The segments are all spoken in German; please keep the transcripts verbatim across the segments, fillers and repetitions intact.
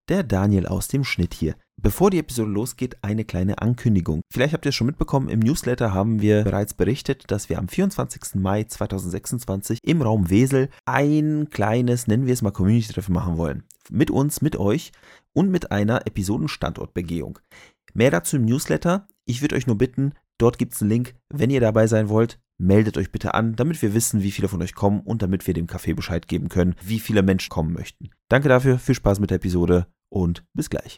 der Daniel aus dem Schnitt hier. Bevor die Episode losgeht, eine kleine Ankündigung. Vielleicht habt ihr es schon mitbekommen, im Newsletter haben wir bereits berichtet, dass wir am vierundzwanzigsten Mai zweitausendsechsundzwanzig im Raum Wesel ein kleines, nennen wir es mal Community-Treffen machen wollen. Mit uns, mit euch und mit einer Episoden-Standortbegehung. Mehr dazu im Newsletter. Ich würde euch nur bitten, dort gibt es einen Link, wenn ihr dabei sein wollt. Meldet euch bitte an, damit wir wissen, wie viele von euch kommen und damit wir dem Café Bescheid geben können, wie viele Menschen kommen möchten. Danke dafür, viel Spaß mit der Episode und bis gleich.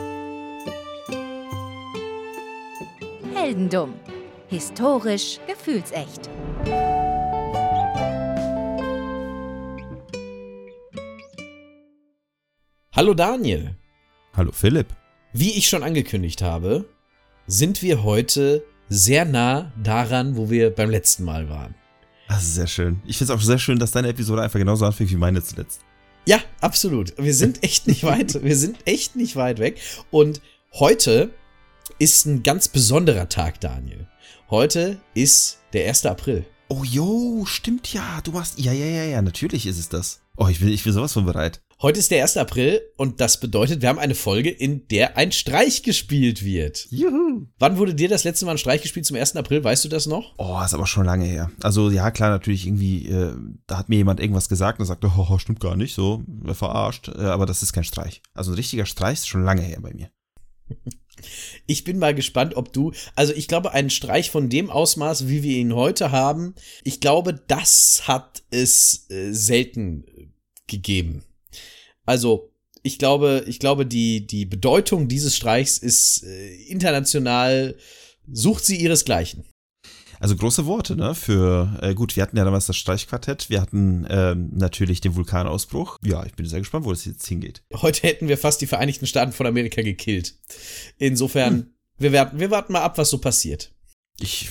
Heldendumm. Historisch gefühlsecht. Hallo Daniel. Hallo Philipp. Wie ich schon angekündigt habe, sind wir heute sehr nah daran, wo wir beim letzten Mal waren. Das ist sehr schön. Ich finde es auch sehr schön, dass deine Episode einfach genauso anfängt wie meine zuletzt. Ja, absolut. Wir sind echt nicht weit, wir sind echt nicht weit weg. Und heute ist ein ganz besonderer Tag, Daniel. Heute ist der erste April. Oh jo, stimmt ja. Du machst, ja, ja, ja, ja, natürlich ist es das. Oh, ich bin, ich bin sowas von bereit. Heute ist der erste April und das bedeutet, wir haben eine Folge, in der ein Streich gespielt wird. Juhu. Wann wurde dir das letzte Mal ein Streich gespielt zum ersten April? Weißt du das noch? Oh, ist aber schon lange her. Also ja, klar, natürlich irgendwie, äh, da hat mir jemand irgendwas gesagt und sagte, oh, stimmt gar nicht, so, verarscht. Äh, aber das ist kein Streich. Also ein richtiger Streich ist schon lange her bei mir. Ich bin mal gespannt, ob du, also ich glaube, einen Streich von dem Ausmaß, wie wir ihn heute haben, ich glaube, das hat es äh, selten gegeben. Also, ich glaube, ich glaube, die, die Bedeutung dieses Streichs ist äh, international, sucht sie ihresgleichen. Also große Worte, ne? Für, äh, gut, wir hatten ja damals das Streichquartett, wir hatten ähm, natürlich den Vulkanausbruch. Ja, ich bin sehr gespannt, wo das jetzt hingeht. Heute hätten wir fast die Vereinigten Staaten von Amerika gekillt. Insofern, hm. wir, warten, wir warten mal ab, was so passiert. Ich.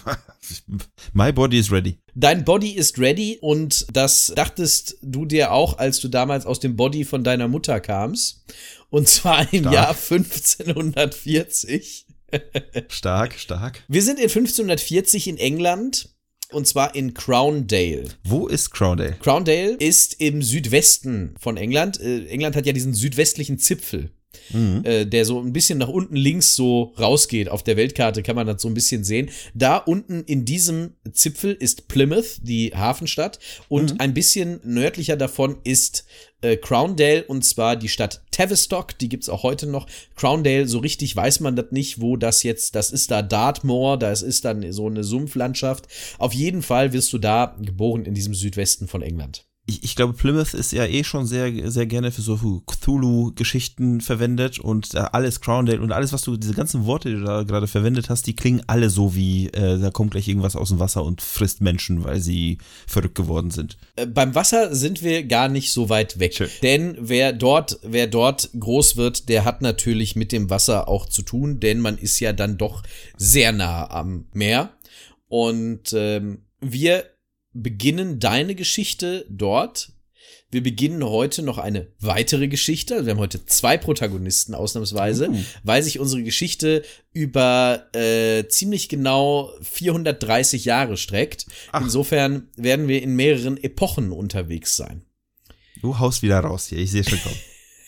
My body is ready. Dein Body ist ready und das dachtest du dir auch, als du damals aus dem Body von deiner Mutter kamst. Und zwar im Stark. Jahr fünfzehnhundertvierzig. Stark, stark. Wir sind in fünfzehnhundertvierzig in England und zwar in Crowndale. Wo ist Crowndale? Crowndale ist im Südwesten von England. Äh, England hat ja diesen südwestlichen Zipfel. Mhm. Äh, der so ein bisschen nach unten links so rausgeht. Auf der Weltkarte kann man das so ein bisschen sehen. Da unten in diesem Zipfel ist Plymouth, die Hafenstadt, und mhm. ein bisschen nördlicher davon ist äh, Crowndale, und zwar die Stadt Tavistock, die gibt's auch heute noch. Crowndale, so richtig weiß man das nicht, wo das jetzt, das ist da Dartmoor, das ist dann so eine Sumpflandschaft. Auf jeden Fall wirst du da geboren in diesem Südwesten von England. Ich, ich glaube, Plymouth ist ja eh schon sehr, sehr gerne für so Cthulhu-Geschichten verwendet und äh, alles Crowndale und alles, was du, diese ganzen Worte, die du da gerade verwendet hast, die klingen alle so wie, äh, da kommt gleich irgendwas aus dem Wasser und frisst Menschen, weil sie verrückt geworden sind. Äh, beim Wasser sind wir gar nicht so weit weg. Schön. Denn wer dort, wer dort groß wird, der hat natürlich mit dem Wasser auch zu tun, denn man ist ja dann doch sehr nah am Meer. Und ähm, wir beginnen deine Geschichte dort. Wir beginnen heute noch eine weitere Geschichte. Also wir haben heute zwei Protagonisten ausnahmsweise, uh. weil sich unsere Geschichte über äh, ziemlich genau vierhundertdreißig Jahre streckt. Ach. Insofern werden wir in mehreren Epochen unterwegs sein. Du haust wieder raus hier, ich sehe schon kommen.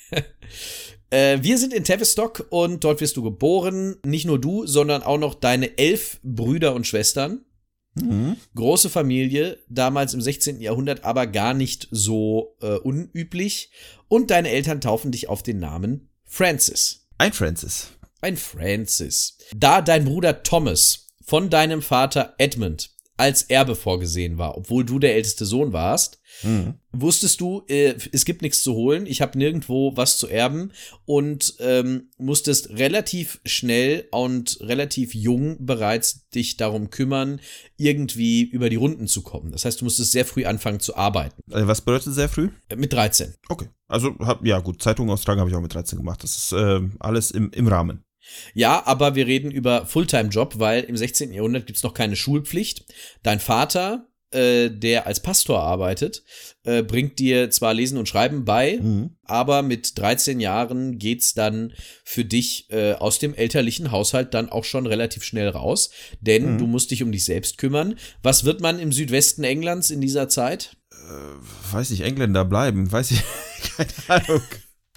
äh, wir sind in Tavistock und dort wirst du geboren. Nicht nur du, sondern auch noch deine elf Brüder und Schwestern. Mhm. Große Familie, damals im sechzehnten Jahrhundert, aber gar nicht so äh, unüblich. Und deine Eltern taufen dich auf den Namen Francis. Ein Francis. Ein Francis. Da dein Bruder Thomas von deinem Vater Edmund als Erbe vorgesehen war, obwohl du der älteste Sohn warst, mhm. wusstest du, äh, es gibt nichts zu holen, ich habe nirgendwo was zu erben und ähm, musstest relativ schnell und relativ jung bereits dich darum kümmern, irgendwie über die Runden zu kommen. Das heißt, du musstest sehr früh anfangen zu arbeiten. Also was bedeutet sehr früh? Äh, mit dreizehn. Okay, also hab, ja gut, Zeitung austragen habe ich auch mit dreizehn gemacht. Das ist äh, alles im, im Rahmen. Ja, aber wir reden über Fulltime-Job, weil im sechzehnten Jahrhundert gibt's noch keine Schulpflicht. Dein Vater, äh, der als Pastor arbeitet, äh, bringt dir zwar Lesen und Schreiben bei, mhm. aber mit dreizehn Jahren geht's dann für dich äh, aus dem elterlichen Haushalt dann auch schon relativ schnell raus, denn mhm. du musst dich um dich selbst kümmern. Was wird man im Südwesten Englands in dieser Zeit? Äh, weiß ich, Engländer bleiben, weiß ich, keine Ahnung.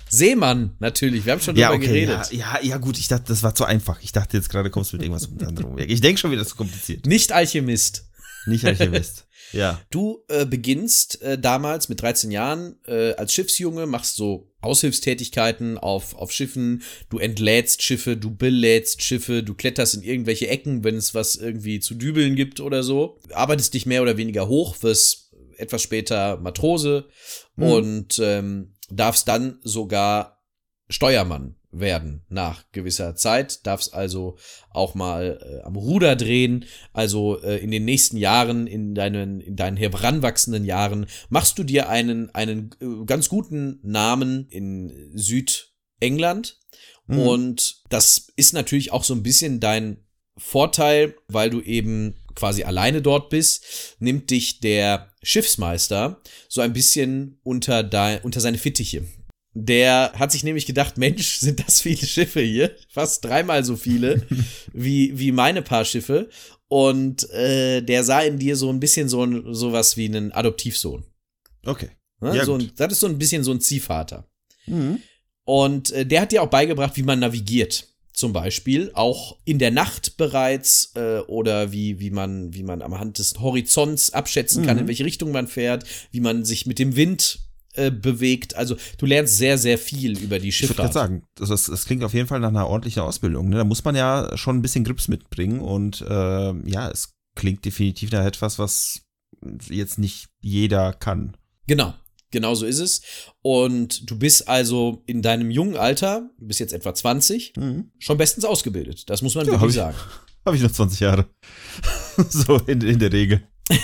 Seemann, natürlich. Wir haben schon ja, drüber okay, geredet. Ja, ja, ja, gut, ich dachte, das war zu einfach. Ich dachte jetzt gerade, kommst du mit irgendwas mit anderem weg. Ich denke schon wieder, das ist kompliziert. Nicht Alchemist. Nicht Alchemist. Ja. Du äh, beginnst äh, damals mit dreizehn Jahren äh, als Schiffsjunge, machst so Aushilfstätigkeiten auf, auf Schiffen, du entlädst Schiffe, du belädst Schiffe, du kletterst in irgendwelche Ecken, wenn es was irgendwie zu dübeln gibt oder so, arbeitest dich mehr oder weniger hoch, wirst etwas später Matrose mhm. und ähm, darfst dann sogar Steuermann werden nach gewisser Zeit, darfst also auch mal äh, am Ruder drehen, also äh, in den nächsten Jahren, in deinen in deinen heranwachsenden Jahren, machst du dir einen einen äh, ganz guten Namen in Südengland mhm. und das ist natürlich auch so ein bisschen dein Vorteil, weil du eben quasi alleine dort bist, nimmt dich der Schiffsmeister so ein bisschen unter dein, unter seine Fittiche. Der hat sich nämlich gedacht, Mensch, sind das viele Schiffe hier, fast dreimal so viele wie wie meine paar Schiffe. Und äh, der sah in dir so ein bisschen so ein, sowas wie einen Adoptivsohn. Okay. Ne? Ja, so gut. ein, das ist so ein bisschen so ein Ziehvater. Mhm. Und äh, der hat dir auch beigebracht, wie man navigiert. Zum Beispiel auch in der Nacht bereits äh, oder wie wie man wie man am Hand des Horizonts abschätzen kann, mhm. in welche Richtung man fährt, wie man sich mit dem Wind äh, bewegt. Also du lernst sehr, sehr viel über die Ich würde Schifffahrt. gerade sagen, das, das, das klingt auf jeden Fall nach einer ordentlichen Ausbildung. Ne? Da muss man ja schon ein bisschen Grips mitbringen und äh, ja, es klingt definitiv nach etwas, was jetzt nicht jeder kann. Genau. Genau so ist es. Und du bist also in deinem jungen Alter, du bist jetzt etwa zwanzig, mhm. schon bestens ausgebildet. Das muss man ja, wirklich hab sagen. Habe ich noch zwanzig Jahre. So in, in der Regel.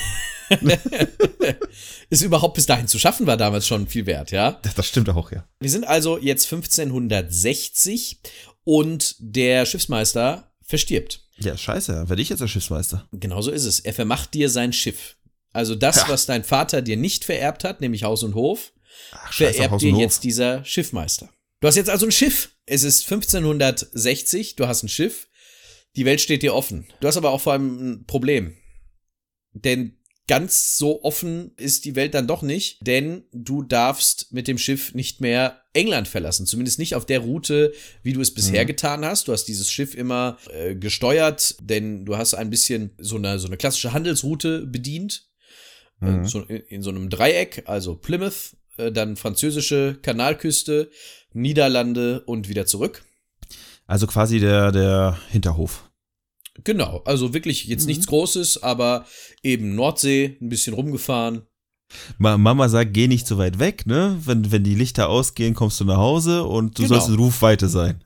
Ist überhaupt bis dahin zu schaffen, war damals schon viel wert, ja? Das, das stimmt auch, ja. Wir sind also jetzt fünfzehnhundertsechzig und der Schiffsmeister verstirbt. Ja, scheiße, werde ich jetzt der Schiffsmeister. Genau so ist es. Er vermacht dir sein Schiff. Also das, ja. was dein Vater dir nicht vererbt hat, nämlich Haus und Hof, Ach, scheiße, vererbt Haus dir und jetzt Hof. dieser Schiffmeister. Du hast jetzt also ein Schiff. Es ist fünfzehnhundertsechzig, du hast ein Schiff. Die Welt steht dir offen. Du hast aber auch vor allem ein Problem. Denn ganz so offen ist die Welt dann doch nicht, denn du darfst mit dem Schiff nicht mehr England verlassen. Zumindest nicht auf der Route, wie du es bisher mhm. getan hast. Du hast dieses Schiff immer äh, gesteuert, denn du hast ein bisschen so eine, so eine klassische Handelsroute bedient. Mhm. Äh, so in, in so einem Dreieck, also Plymouth, äh, dann französische Kanalküste, Niederlande und wieder zurück. Also quasi der, der Hinterhof. Genau, also wirklich jetzt mhm. nichts Großes, aber eben Nordsee, ein bisschen rumgefahren. Ma- Mama sagt, geh nicht so weit weg, ne? Wenn, wenn die Lichter ausgehen, kommst du nach Hause und du genau. sollst in Rufweite sein.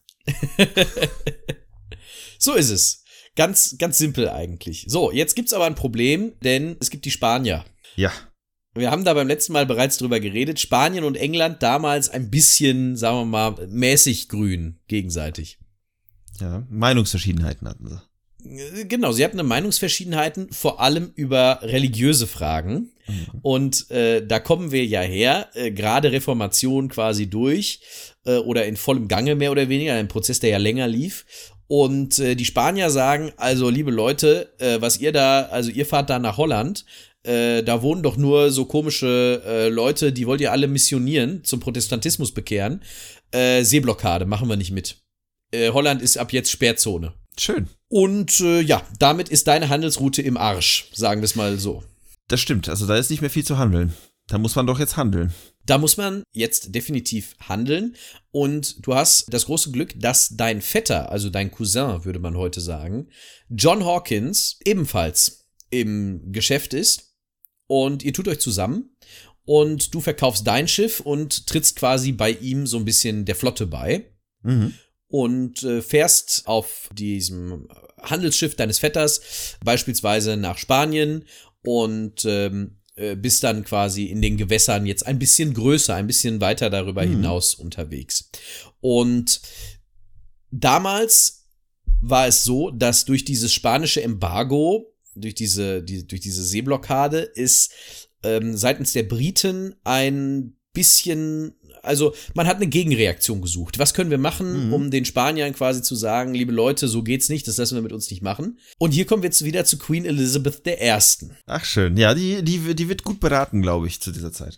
So ist es. Ganz, ganz simpel eigentlich. So, jetzt gibt's aber ein Problem, denn es gibt die Spanier. Ja. Wir haben da beim letzten Mal bereits drüber geredet. Spanien und England damals ein bisschen, sagen wir mal, mäßig grün gegenseitig. Ja, Meinungsverschiedenheiten hatten sie. Genau, sie hatten eine Meinungsverschiedenheiten, vor allem über religiöse Fragen. Mhm. Und äh, da kommen wir ja her, äh, gerade Reformation quasi durch äh, oder in vollem Gange mehr oder weniger, ein Prozess, der ja länger lief. Und äh, die Spanier sagen, also liebe Leute, äh, was ihr da, also ihr fahrt da nach Holland, äh, da wohnen doch nur so komische äh, Leute, die wollt ihr alle missionieren, zum Protestantismus bekehren. Äh, Seeblockade, machen wir nicht mit. Äh, Holland ist ab jetzt Sperrzone. Schön. Und äh, ja, damit ist deine Handelsroute im Arsch, sagen wir es mal so. Das stimmt, also da ist nicht mehr viel zu handeln. Da muss man doch jetzt handeln. Da muss man jetzt definitiv handeln. Und du hast das große Glück, dass dein Vetter, also dein Cousin, würde man heute sagen, John Hawkins, ebenfalls im Geschäft ist. Und ihr tut euch zusammen. Und du verkaufst dein Schiff und trittst quasi bei ihm so ein bisschen der Flotte bei. Mhm. Und äh, fährst auf diesem Handelsschiff deines Vetters beispielsweise nach Spanien und ähm, äh, bist dann quasi in den Gewässern jetzt ein bisschen größer, ein bisschen weiter darüber mhm. hinaus unterwegs. Und damals war es so, dass durch dieses spanische Embargo, durch diese, die, durch diese Seeblockade ist ähm, seitens der Briten ein bisschen, also man hat eine Gegenreaktion gesucht. Was können wir machen, mhm. um den Spaniern quasi zu sagen, liebe Leute, so geht's nicht, das lassen wir mit uns nicht machen. Und hier kommen wir jetzt wieder zu Queen Elizabeth der Ersten. Ach schön, ja, die, die, die wird gut beraten, glaube ich, zu dieser Zeit.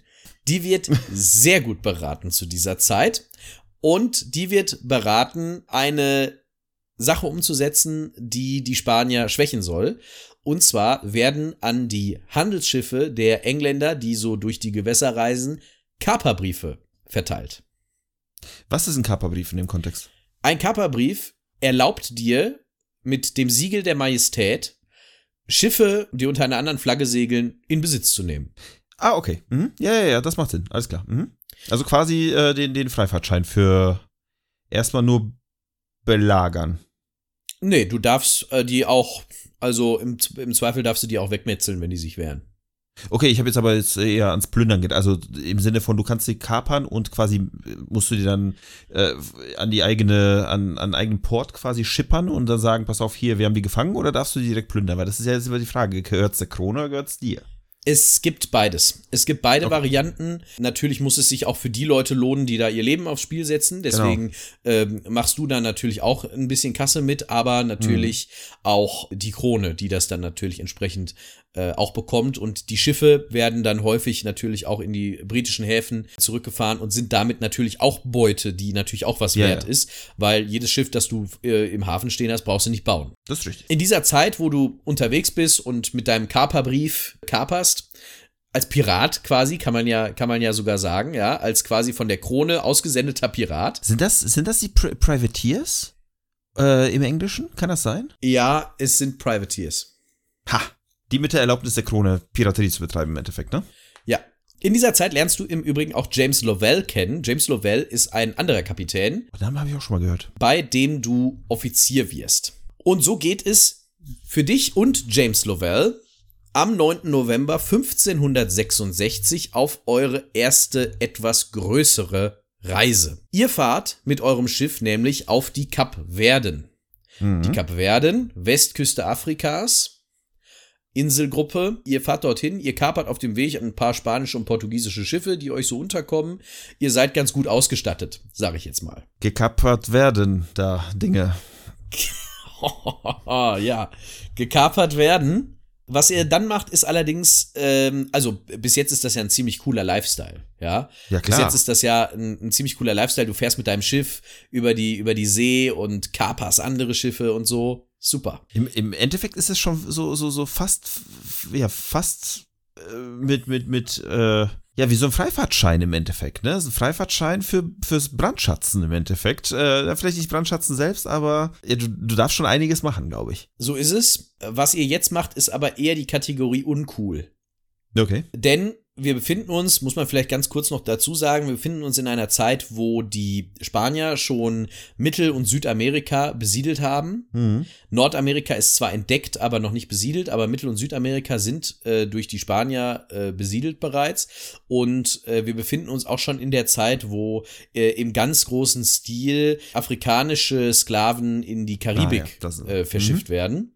Die wird sehr gut beraten zu dieser Zeit. Und die wird beraten, eine Sache umzusetzen, die die Spanier schwächen soll. Und zwar werden an die Handelsschiffe der Engländer, die so durch die Gewässer reisen, Kaperbriefe verteilt. Was ist ein Kaperbrief in dem Kontext? Ein Kaperbrief erlaubt dir mit dem Siegel der Majestät, Schiffe, die unter einer anderen Flagge segeln, in Besitz zu nehmen. Ah, okay. Mhm. Ja, ja, ja, das macht Sinn. Alles klar. Mhm. Also quasi äh, den, den Freifahrtschein für erstmal nur belagern. Nee, du darfst äh, die auch, also im, im Zweifel darfst du die auch wegmetzeln, wenn die sich wehren. Okay, ich habe jetzt aber jetzt eher ans Plündern gedacht. Also im Sinne von, du kannst sie kapern und quasi musst du die dann äh, an die eigene, an, an eigenen Port quasi schippern und dann sagen, pass auf, hier, wir haben die gefangen, oder darfst du die direkt plündern? Weil das ist ja jetzt immer die Frage, gehört's der Krone oder gehört's dir? Es gibt beides. Es gibt beide okay. Varianten. Natürlich muss es sich auch für die Leute lohnen, die da ihr Leben aufs Spiel setzen. Deswegen genau. ähm, machst du da natürlich auch ein bisschen Kasse mit, aber natürlich mhm. auch die Krone, die das dann natürlich entsprechend äh, auch bekommt. Und die Schiffe werden dann häufig natürlich auch in die britischen Häfen zurückgefahren und sind damit natürlich auch Beute, die natürlich auch was ja, wert ja. ist, weil jedes Schiff, das du äh, im Hafen stehen hast, brauchst du nicht bauen. Das ist richtig. In dieser Zeit, wo du unterwegs bist und mit deinem Kaperbrief kaperst, als Pirat quasi, kann man ja, kann man ja sogar sagen, ja, als quasi von der Krone ausgesendeter Pirat. Sind das, sind das die Pri- Privateers äh, im Englischen? Kann das sein? Ja, es sind Privateers. Ha, die mit der Erlaubnis der Krone Piraterie zu betreiben im Endeffekt, ne? Ja. In dieser Zeit lernst du im Übrigen auch James Lovell kennen. James Lovell ist ein anderer Kapitän. Den Namen habe ich auch schon mal gehört. Bei dem du Offizier wirst. Und so geht es für dich und James Lovell am neunten November fünfzehnhundertsechsundsechzig auf eure erste, etwas größere Reise. Ihr fahrt mit eurem Schiff nämlich auf die Kapverden. Mhm. Die Kapverden, Westküste Afrikas, Inselgruppe. Ihr fahrt dorthin, ihr kapert auf dem Weg ein paar spanische und portugiesische Schiffe, die euch so unterkommen. Ihr seid ganz gut ausgestattet, sage ich jetzt mal. Gekapert werden da Dinge. Ja, gekapert werden. Was ihr dann macht, ist allerdings, ähm, also bis jetzt ist das ja ein ziemlich cooler Lifestyle, ja. Ja, klar. Bis jetzt ist das ja ein, ein ziemlich cooler Lifestyle. Du fährst mit deinem Schiff über die, über die See und kaperst andere Schiffe und so. Super. Im, im Endeffekt ist es schon so, so, so fast, ja, fast äh, mit, mit, mit, äh, ja, wie so ein Freifahrtschein im Endeffekt, ne? So ein Freifahrtschein für, fürs Brandschatzen im Endeffekt. Äh, vielleicht nicht Brandschatzen selbst, aber ja, du, du darfst schon einiges machen, glaube ich. So ist es. Was ihr jetzt macht, ist aber eher die Kategorie uncool. Okay. Denn wir befinden uns, muss man vielleicht ganz kurz noch dazu sagen, wir befinden uns in einer Zeit, wo die Spanier schon Mittel- und Südamerika besiedelt haben. Mhm. Nordamerika ist zwar entdeckt, aber noch nicht besiedelt, aber Mittel- und Südamerika sind äh, durch die Spanier äh, besiedelt bereits. Und äh, wir befinden uns auch schon in der Zeit, wo äh, im ganz großen Stil afrikanische Sklaven in die Karibik ah, ja, das, äh, verschifft mhm. werden.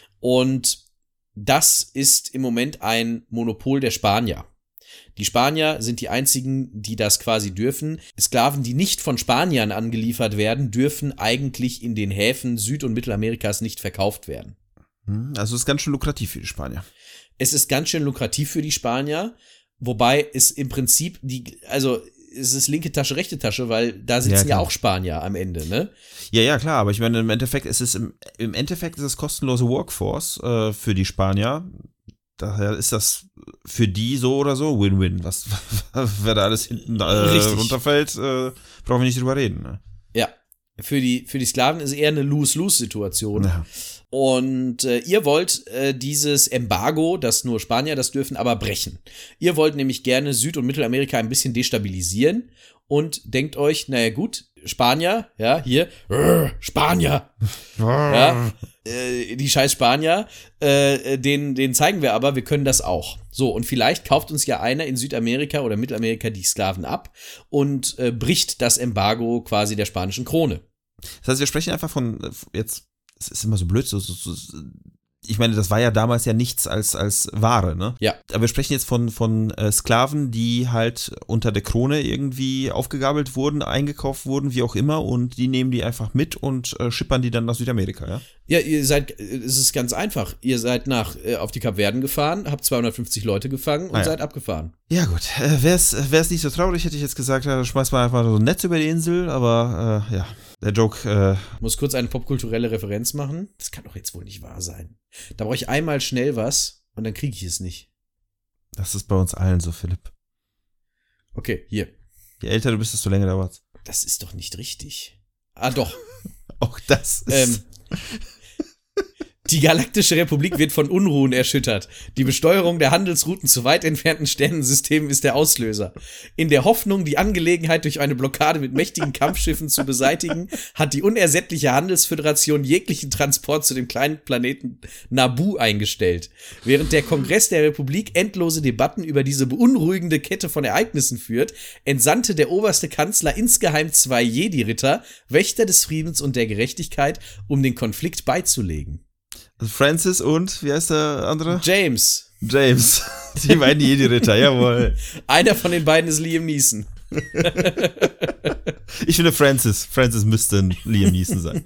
Und das ist im Moment ein Monopol der Spanier. Die Spanier sind die einzigen, die das quasi dürfen. Sklaven, die nicht von Spaniern angeliefert werden, dürfen eigentlich in den Häfen Süd- und Mittelamerikas nicht verkauft werden. Also es ist ganz schön lukrativ für die Spanier. Es ist ganz schön lukrativ für die Spanier, wobei es im Prinzip die, also es ist linke Tasche, rechte Tasche, weil da sitzen ja, ja auch Spanier am Ende, ne? Ja, ja, klar, aber ich meine, im Endeffekt ist es im, im Endeffekt ist es kostenlose Workforce äh, für die Spanier. Daher ist das für die so oder so Win-Win. Was, wer da alles hinten äh, runterfällt, äh, brauchen wir nicht drüber reden. Ne? Ja, für die, für die Sklaven ist eher eine Lose-Lose-Situation. Ja. Und äh, ihr wollt äh, dieses Embargo, das nur Spanier das dürfen, aber brechen. Ihr wollt nämlich gerne Süd- und Mittelamerika ein bisschen destabilisieren und denkt euch, naja gut, Spanier, ja, hier, rrr, Spanier, ja, äh, die scheiß Spanier, äh, den, den zeigen wir aber, wir können das auch. So, und vielleicht kauft uns ja einer in Südamerika oder Mittelamerika die Sklaven ab und äh, bricht das Embargo quasi der spanischen Krone. Das heißt, wir sprechen einfach von, jetzt, es ist immer so blöd, so, so, so ich meine, das war ja damals ja nichts als, als Ware, ne? Ja. Aber wir sprechen jetzt von, von äh, Sklaven, die halt unter der Krone irgendwie aufgegabelt wurden, eingekauft wurden, wie auch immer, und die nehmen die einfach mit und äh, schippern die dann nach Südamerika, ja? Ja, ihr seid, es ist ganz einfach. Ihr seid nach, äh, auf die Kapverden gefahren, habt zweihundertfünfzig Leute gefangen und ah, ja. seid abgefahren. Ja gut, äh, wäre es nicht so traurig, hätte ich jetzt gesagt, ja, schmeiß mal einfach so ein Netz über die Insel, aber äh, ja, der Joke. Äh, Muss kurz eine popkulturelle Referenz machen. Das kann doch jetzt wohl nicht wahr sein. Da brauche ich einmal schnell was und dann kriege ich es nicht. Das ist bei uns allen so, Philipp. Okay, hier. Je älter du bist, desto länger dauert's. Das ist doch nicht richtig. Ah, doch. Auch das ist... Ähm, die Galaktische Republik wird von Unruhen erschüttert. Die Besteuerung der Handelsrouten zu weit entfernten Sternensystemen ist der Auslöser. In der Hoffnung, die Angelegenheit durch eine Blockade mit mächtigen Kampfschiffen zu beseitigen, hat die unersättliche Handelsföderation jeglichen Transport zu dem kleinen Planeten Naboo eingestellt. Während der Kongress der Republik endlose Debatten über diese beunruhigende Kette von Ereignissen führt, entsandte der oberste Kanzler insgeheim zwei Jedi-Ritter, Wächter des Friedens und der Gerechtigkeit, um den Konflikt beizulegen. Francis und, wie heißt der andere? James. James. Die beiden Jedi-Ritter, jawohl. Einer von den beiden ist Liam Neeson. Ich finde Francis. Francis müsste Liam Neeson sein.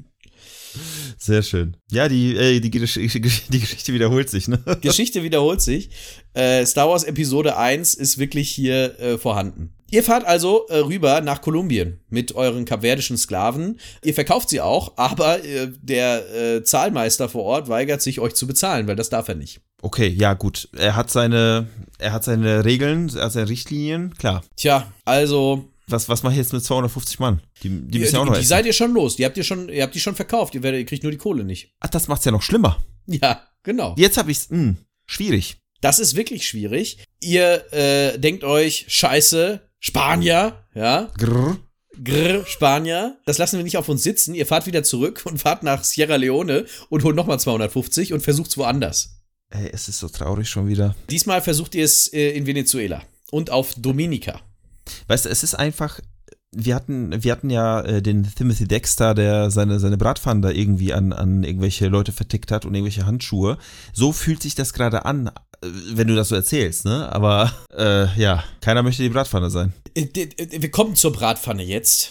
Sehr schön. Ja, die, äh, die, Gesch- die Geschichte wiederholt sich, ne? Geschichte wiederholt sich. Äh, Star Wars Episode eins ist wirklich hier äh, vorhanden. Ihr fahrt also äh, rüber nach Kolumbien mit euren kapverdischen Sklaven. Ihr verkauft sie auch, aber äh, der äh, Zahlmeister vor Ort weigert sich, euch zu bezahlen, weil das darf er nicht. Okay, ja gut. Er hat seine, er hat seine Regeln, er hat seine Richtlinien, klar. Tja, also... Was, was mache ich jetzt mit zweihundertfünfzig Mann? Die, die müssen ja auch noch Die essen. seid ihr schon los. Die habt ihr schon, ihr habt die schon verkauft. Ihr, werdet, ihr kriegt nur die Kohle nicht. Ach, das macht's ja noch schlimmer. Ja, genau. Jetzt hab ich's, mh, schwierig. Das ist wirklich schwierig. Ihr äh, denkt euch, scheiße, Spanier, ja? Grrr. Grrr, Spanier. Das lassen wir nicht auf uns sitzen. Ihr fahrt wieder zurück und fahrt nach Sierra Leone und holt nochmal zweihundertfünfzig und versucht's woanders. Ey, es ist so traurig schon wieder. Diesmal versucht ihr es äh, in Venezuela und auf Dominica. Weißt du, es ist einfach, wir hatten, wir hatten ja äh, den Timothy Dexter, der seine, seine Bratpfannen da irgendwie an, an irgendwelche Leute vertickt hat und irgendwelche Handschuhe. So fühlt sich das gerade an, äh, wenn du das so erzählst, ne? Aber, äh, ja, keiner möchte die Bratpfanne sein. Äh, wir kommen zur Bratpfanne jetzt.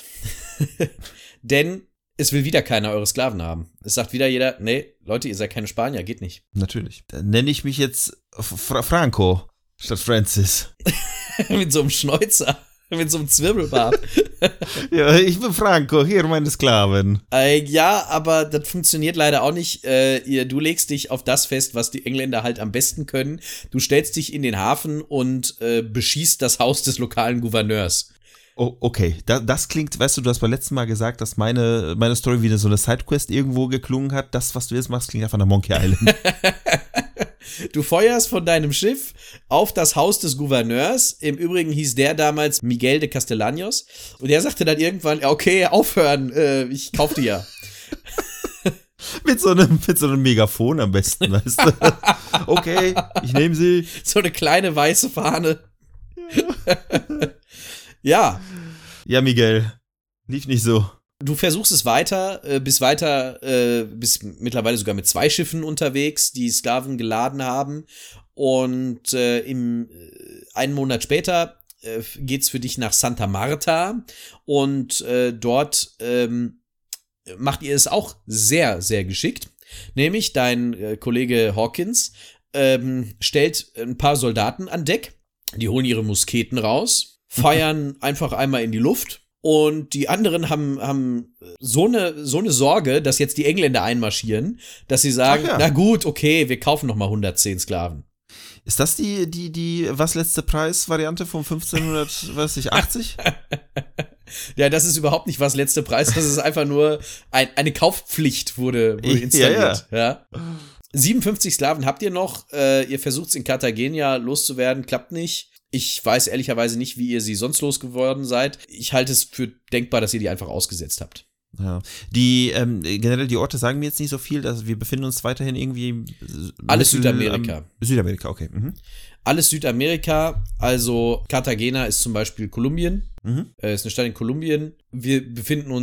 Denn es will wieder keiner eure Sklaven haben. Es sagt wieder jeder, nee, Leute, ihr seid keine Spanier, geht nicht. Natürlich. Dann nenne ich mich jetzt Fra- Franco statt Francis. Mit so einem Schnäuzer. Mit so einem Zwirbelbart. Ja, ich bin Franco, hier meine Sklaven. Äh, ja, aber das funktioniert leider auch nicht. Äh, ihr, du legst dich auf das fest, was die Engländer halt am besten können. Du stellst dich in den Hafen und äh, beschießt das Haus des lokalen Gouverneurs. Oh, okay, da, das klingt, weißt du, du hast beim letzten Mal gesagt, dass meine, meine Story wieder so eine Sidequest irgendwo geklungen hat. Das, was du jetzt machst, klingt einfach nach Monkey Island. Du feuerst von deinem Schiff auf das Haus des Gouverneurs. Im Übrigen hieß der damals Miguel de Castellanos. Und der sagte dann irgendwann, okay, aufhören, äh, ich kauf die ja. mit, so einem, mit so einem Megafon am besten, weißt du. Okay, ich nehme sie. So eine kleine weiße Fahne. Ja. Ja, Miguel, lief nicht so. Du versuchst es weiter, äh, bist weiter, äh, bist mittlerweile sogar mit zwei Schiffen unterwegs, die Sklaven geladen haben. Und äh, im äh, einen Monat später äh, geht's für dich nach Santa Marta. Und äh, dort ähm, macht ihr es auch sehr, sehr geschickt. Nämlich dein äh, Kollege Hawkins ähm, stellt ein paar Soldaten an Deck. Die holen ihre Musketen raus, feuern einfach einmal in die Luft. Und die anderen haben, haben so eine, so eine Sorge, dass jetzt die Engländer einmarschieren, dass sie sagen, ja. Na gut, okay, wir kaufen noch mal hundertzehn Sklaven. Ist das die, die, die was letzte Preis-Variante von fünfzehnhundertachtzig? Ja, das ist überhaupt nicht was letzte Preis, das ist einfach nur ein, eine Kaufpflicht wurde, wurde installiert. Ja, ja. Ja. siebenundfünfzig Sklaven habt ihr noch, äh, ihr versucht es in Cartagena loszuwerden, klappt nicht. Ich weiß ehrlicherweise nicht, wie ihr sie sonst losgeworden seid. Ich halte es für denkbar, dass ihr die einfach ausgesetzt habt. Ja, die, ähm, generell die Orte sagen mir jetzt nicht so viel, dass wir befinden uns weiterhin irgendwie Alles Mittel, Südamerika. Ähm, Südamerika, okay. Mhm. Alles Südamerika, also Cartagena ist zum Beispiel Kolumbien, mhm. äh, ist eine Stadt in Kolumbien. Wir befinden uns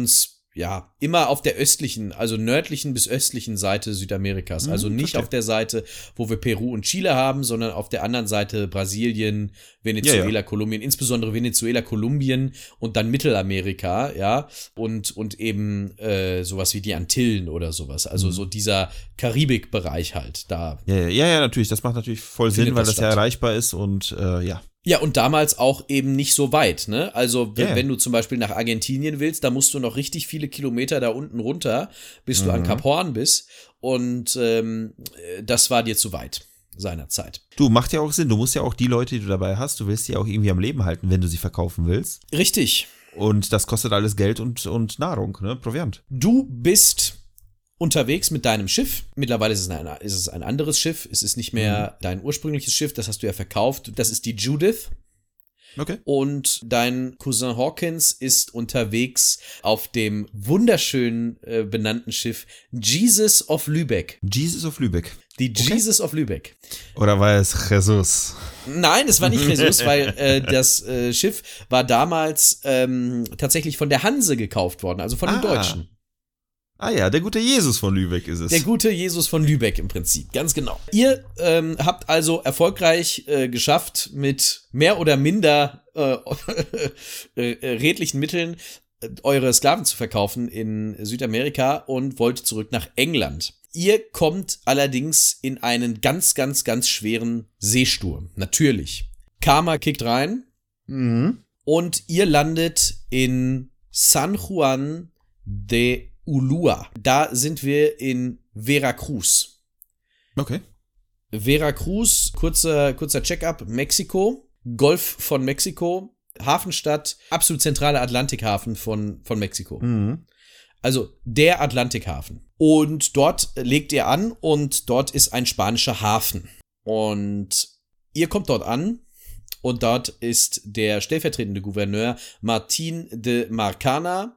ja, immer auf der östlichen, also nördlichen bis östlichen Seite Südamerikas. Also Hm, nicht verstehe. auf der Seite, wo wir Peru und Chile haben, sondern auf der anderen Seite Brasilien, Venezuela, Ja, ja. Kolumbien, insbesondere Venezuela, Kolumbien und dann Mittelamerika, ja, und, und eben äh, sowas wie die Antillen oder sowas. Also Mhm. so dieser Karibikbereich halt, da. Ja, ja, ja, ja, natürlich. Das macht natürlich voll Sinn, Findet weil das das ja statt. erreichbar ist und äh, ja. Ja, und damals auch eben nicht so weit, ne? Also, wenn, Ja, ja. wenn du zum Beispiel nach Argentinien willst, da musst du noch richtig viele Kilometer da unten runter, bis du an Mhm. Kap Horn bist. Und ähm, äh, das war dir zu weit seinerzeit. Du, macht ja auch Sinn. Du musst ja auch die Leute, die du dabei hast, du willst die auch irgendwie am Leben halten, wenn du sie verkaufen willst. Richtig. Und das kostet alles Geld und, und Nahrung, ne? Proviant. Du bist unterwegs mit deinem Schiff. Mittlerweile ist es ein, ist es ein anderes Schiff. Es ist nicht mehr dein ursprüngliches Schiff, das hast du ja verkauft. Das ist die Judith. Okay. Und dein Cousin Hawkins ist unterwegs auf dem wunderschön äh, benannten Schiff Jesus of Lübeck. Jesus of Lübeck. Die Okay. Jesus of Lübeck. Oder war es Jesus? Nein, es war nicht Jesus, weil äh, das äh, Schiff war damals ähm, tatsächlich von der Hanse gekauft worden, also von den Ah. Deutschen. Ah ja, der gute Jesus von Lübeck ist es. Der gute Jesus von Lübeck im Prinzip, ganz genau. Ihr ähm, habt also erfolgreich äh, geschafft, mit mehr oder minder äh, äh, äh, redlichen Mitteln äh, eure Sklaven zu verkaufen in Südamerika und wollt zurück nach England. Ihr kommt allerdings in einen ganz, ganz, ganz schweren Seesturm. Natürlich. Karma kickt rein Mhm. und ihr landet in San Juan de Ulua. Da sind wir in Veracruz. Okay. Veracruz, kurzer, kurzer Check-up, Mexiko, Golf von Mexiko, Hafenstadt, absolut zentraler Atlantikhafen von, von Mexiko. Mhm. Also der Atlantikhafen. Und dort legt ihr an und dort ist ein spanischer Hafen. Und ihr kommt dort an und dort ist der stellvertretende Gouverneur Martín de Marcana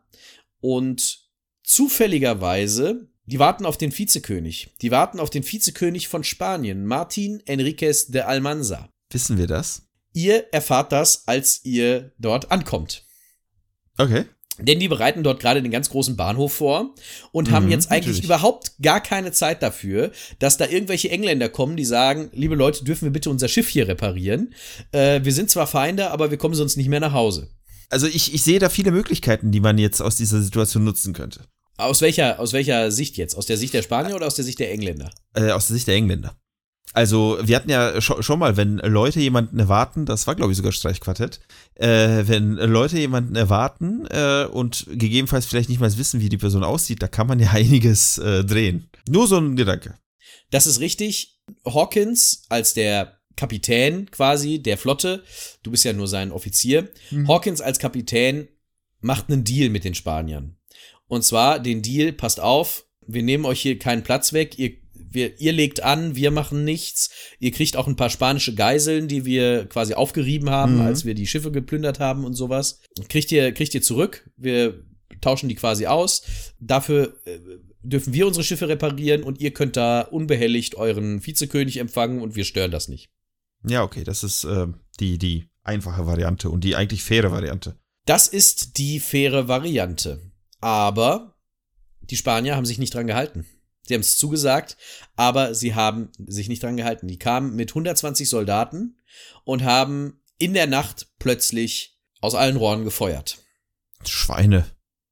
und zufälligerweise, die warten auf den Vizekönig. Die warten auf den Vizekönig von Spanien, Martín Enríquez de Almanza. Wissen wir das? Ihr erfahrt das, als ihr dort ankommt. Okay. Denn die bereiten dort gerade den ganz großen Bahnhof vor und haben Mhm, jetzt eigentlich natürlich. überhaupt gar keine Zeit dafür, dass da irgendwelche Engländer kommen, die sagen, liebe Leute, dürfen wir bitte unser Schiff hier reparieren? Äh, wir sind zwar Feinde, aber wir kommen sonst nicht mehr nach Hause. Also ich, ich sehe da viele Möglichkeiten, die man jetzt aus dieser Situation nutzen könnte. Aus welcher, aus welcher Sicht jetzt? Aus der Sicht der Spanier oder aus der Sicht der Engländer? Äh, aus der Sicht der Engländer. Also wir hatten ja scho- schon mal, wenn Leute jemanden erwarten, das war glaube ich sogar Streichquartett, äh, wenn Leute jemanden erwarten äh, und gegebenenfalls vielleicht nicht mal wissen, wie die Person aussieht, da kann man ja einiges äh, drehen. Nur so ein Gedanke. Das ist richtig. Hawkins als der Kapitän quasi der Flotte, du bist ja nur sein Offizier, Mhm. Hawkins als Kapitän macht einen Deal mit den Spaniern. Und zwar den Deal, passt auf, wir nehmen euch hier keinen Platz weg, ihr, wir, ihr legt an, wir machen nichts, ihr kriegt auch ein paar spanische Geiseln, die wir quasi aufgerieben haben, Mhm. als wir die Schiffe geplündert haben und sowas. Kriegt ihr, kriegt ihr zurück, wir tauschen die quasi aus, dafür äh, dürfen wir unsere Schiffe reparieren und ihr könnt da unbehelligt euren Vizekönig empfangen und wir stören das nicht. Ja, okay, das ist äh, die, die einfache Variante und die eigentlich faire Variante. Das ist die faire Variante. Aber die Spanier haben sich nicht dran gehalten. Sie haben es zugesagt, aber sie haben sich nicht dran gehalten. Die kamen mit hundertzwanzig Soldaten und haben in der Nacht plötzlich aus allen Rohren gefeuert. Schweine.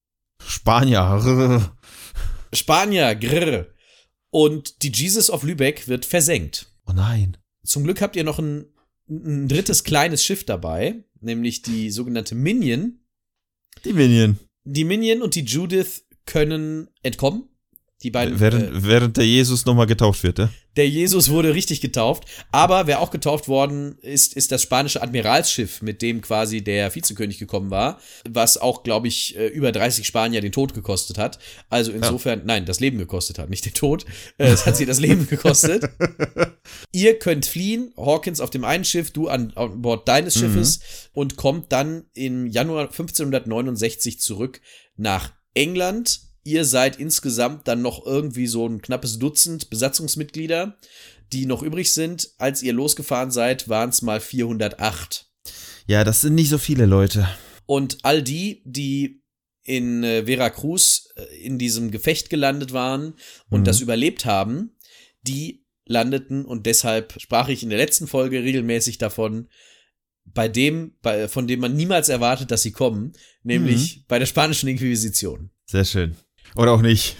Spanier. Spanier, grrr. Und die Jesus of Lübeck wird versenkt. Oh nein. Zum Glück habt ihr noch ein, ein drittes kleines Schiff dabei, nämlich die sogenannte Minion. Die Minion. Die Minion und die Judith können entkommen. Die beiden, Während, äh, während der Jesus nochmal getauft wird, ne? der Jesus wurde richtig getauft, aber wer auch getauft worden ist, ist das spanische Admiralsschiff, mit dem quasi der Vizekönig gekommen war, was auch, glaube ich, äh, über dreißig Spanier den Tod gekostet hat. Also insofern, ja. Nein, das Leben gekostet hat, nicht den Tod. Äh, es hat sie das Leben gekostet. Ihr könnt fliehen, Hawkins auf dem einen Schiff, du an, an Bord deines Schiffes mhm. und kommt dann im Januar fünfzehnhundertneunundsechzig zurück nach England. Ihr seid insgesamt dann noch irgendwie so ein knappes Dutzend Besatzungsmitglieder, die noch übrig sind. Als ihr losgefahren seid, waren es mal vierhundertacht. Ja, das sind nicht so viele Leute. Und all die, die in äh, Veracruz äh, in diesem Gefecht gelandet waren und Mhm. das überlebt haben, die landeten, und deshalb sprach ich in der letzten Folge regelmäßig davon, bei dem, bei, von dem man niemals erwartet, dass sie kommen, nämlich Mhm. bei der spanischen Inquisition. Sehr schön. Oder auch nicht.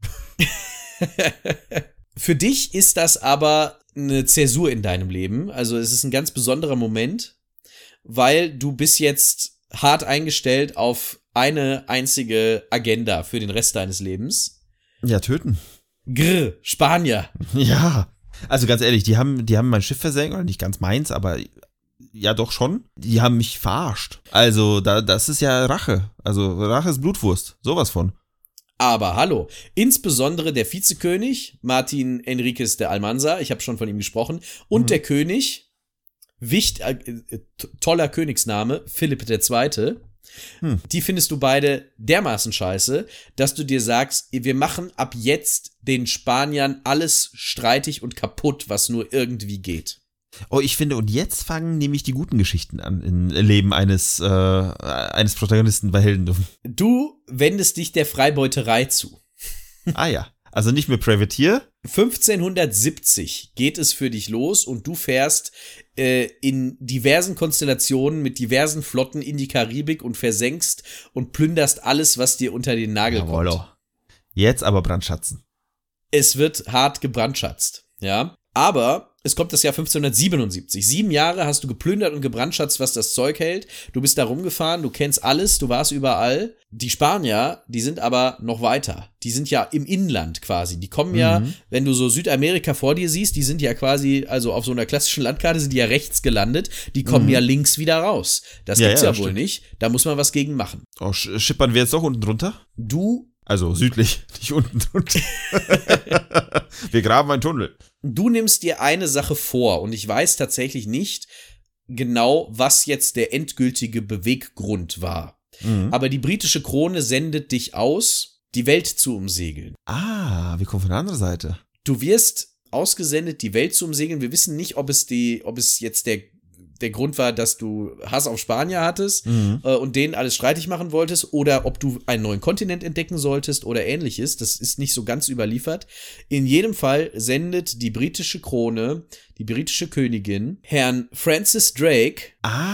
Für dich ist das aber eine Zäsur in deinem Leben. Also es ist ein ganz besonderer Moment, weil du bist jetzt hart eingestellt auf eine einzige Agenda für den Rest deines Lebens. Ja, töten. Grr, Spanier. Ja. Also ganz ehrlich, die haben, die haben mein Schiff versenkt, oder nicht ganz meins, aber ja doch schon. Die haben mich verarscht. Also da, das ist ja Rache. Also Rache ist Blutwurst. Sowas von. Aber hallo, insbesondere der Vizekönig, Martin Enriquez de Almanza, ich habe schon von ihm gesprochen, und Mhm. der König, wicht, äh, äh, toller Königsname, Philipp der Zweite, Hm. die findest du beide dermaßen scheiße, dass du dir sagst, wir machen ab jetzt den Spaniern alles streitig und kaputt, was nur irgendwie geht. Oh, ich finde, und jetzt fangen nämlich die guten Geschichten an im Leben eines, äh, eines Protagonisten bei Heldentum. Du wendest dich der Freibeuterei zu. Ah ja. Also nicht mehr Privateer. fünfzehnhundertsiebzig geht es für dich los und du fährst äh, in diversen Konstellationen mit diversen Flotten in die Karibik und versenkst und plünderst alles, was dir unter den Nagel kommt. Jawollo. Jetzt aber brandschatzen. Es wird hart gebrandschatzt, ja. Aber es kommt das Jahr fünfzehnhundertsiebenundsiebzig. Sieben Jahre hast du geplündert und gebrandschatzt, was das Zeug hält. Du bist da rumgefahren, du kennst alles, du warst überall. Die Spanier, die sind aber noch weiter. Die sind ja im Inland quasi. Die kommen ja, Mhm. wenn du so Südamerika vor dir siehst, die sind ja quasi, also auf so einer klassischen Landkarte sind die ja rechts gelandet. Die kommen Mhm. ja links wieder raus. Das Ja, gibt's ja, ja, das wohl stimmt. nicht. Da muss man was gegen machen. Oh, sch- schippern wir jetzt doch unten drunter? Du Also südlich, nicht unten drunter. Wir graben einen Tunnel. Du nimmst dir eine Sache vor und ich weiß tatsächlich nicht genau, was jetzt der endgültige Beweggrund war. Mhm. Aber die britische Krone sendet dich aus, die Welt zu umsegeln. Ah, wir kommen von der anderen Seite. Du wirst ausgesendet, die Welt zu umsegeln. Wir wissen nicht, ob es die, ob es jetzt der der Grund war, dass du Hass auf Spanier hattest Mhm. äh, und denen alles streitig machen wolltest oder ob du einen neuen Kontinent entdecken solltest oder ähnliches. Das ist nicht so ganz überliefert. In jedem Fall sendet die britische Krone, die britische Königin, Herrn Francis Drake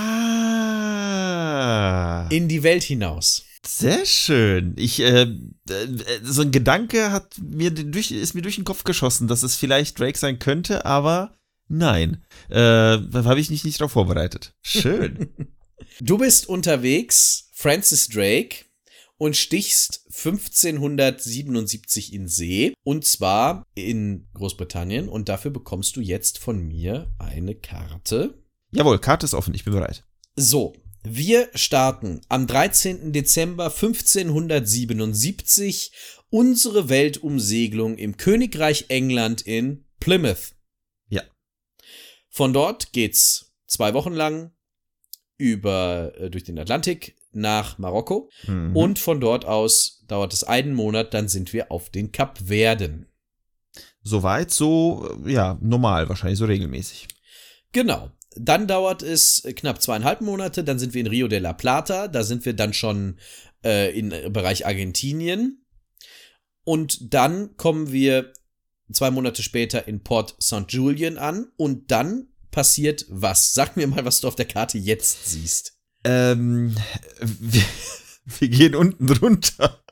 Ah. in die Welt hinaus. Sehr schön. Ich, äh, äh, so ein Gedanke hat mir durch, ist mir durch den Kopf geschossen, dass es vielleicht Drake sein könnte, aber nein. Äh, da habe ich mich nicht drauf vorbereitet. Schön. Du bist unterwegs, Francis Drake, und stichst fünfzehnhundertsiebenundsiebzig in See, und zwar in Großbritannien, und dafür bekommst du jetzt von mir eine Karte. Jawohl, Karte ist offen, ich bin bereit. So, wir starten am dreizehnten Dezember fünfzehnhundertsiebenundsiebzig unsere Weltumsegelung im Königreich England in Plymouth. Ja. Von dort geht's zwei Wochen lang über äh, durch den Atlantik nach Marokko Mhm. und von dort aus dauert es einen Monat, dann sind wir auf den Kapverden. Soweit so, äh, ja, normal, wahrscheinlich so regelmäßig. Genau. Dann dauert es knapp zweieinhalb Monate, dann sind wir in Rio de la Plata, da sind wir dann schon äh, im Bereich Argentinien. Und dann kommen wir zwei Monate später in Port Saint Julian an und dann passiert was? Sag mir mal, was du auf der Karte jetzt siehst. Ähm, wir, wir gehen unten drunter.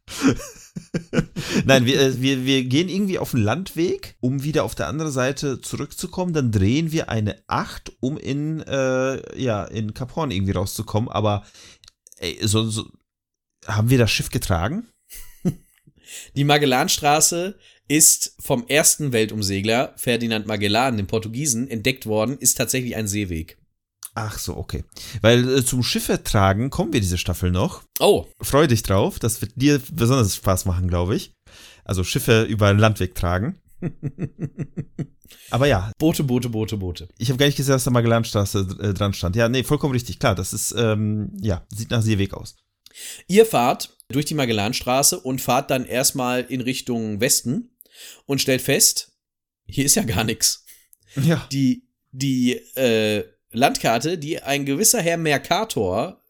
Nein, wir, äh, wir, wir gehen irgendwie auf den Landweg, um wieder auf der anderen Seite zurückzukommen. Dann drehen wir eine acht, um in, äh, ja, in Cap Horn irgendwie rauszukommen. Aber ey, so, so, haben wir das Schiff getragen? Die Magellanstraße ist vom ersten Weltumsegler Ferdinand Magellan, dem Portugiesen, entdeckt worden, ist tatsächlich ein Seeweg. Ach so, okay. Weil äh, zum Schiffe tragen kommen wir diese Staffel noch. Oh, Freu dich drauf, das wird dir besonders Spaß machen, glaube ich. Also Schiffe über den Landweg tragen. Aber ja, Boote, Boote, Boote, Boote. ich habe gar nicht gesehen, dass da Magellanstraße äh, dran stand. Ja, nee, vollkommen richtig, klar, das ist, ähm, ja, sieht nach Seeweg aus. Ihr fahrt durch die Magellanstraße und fahrt dann erstmal in Richtung Westen und stellt fest, hier ist ja gar nichts. Ja. Die, die äh, Landkarte, die ein gewisser Herr Mercator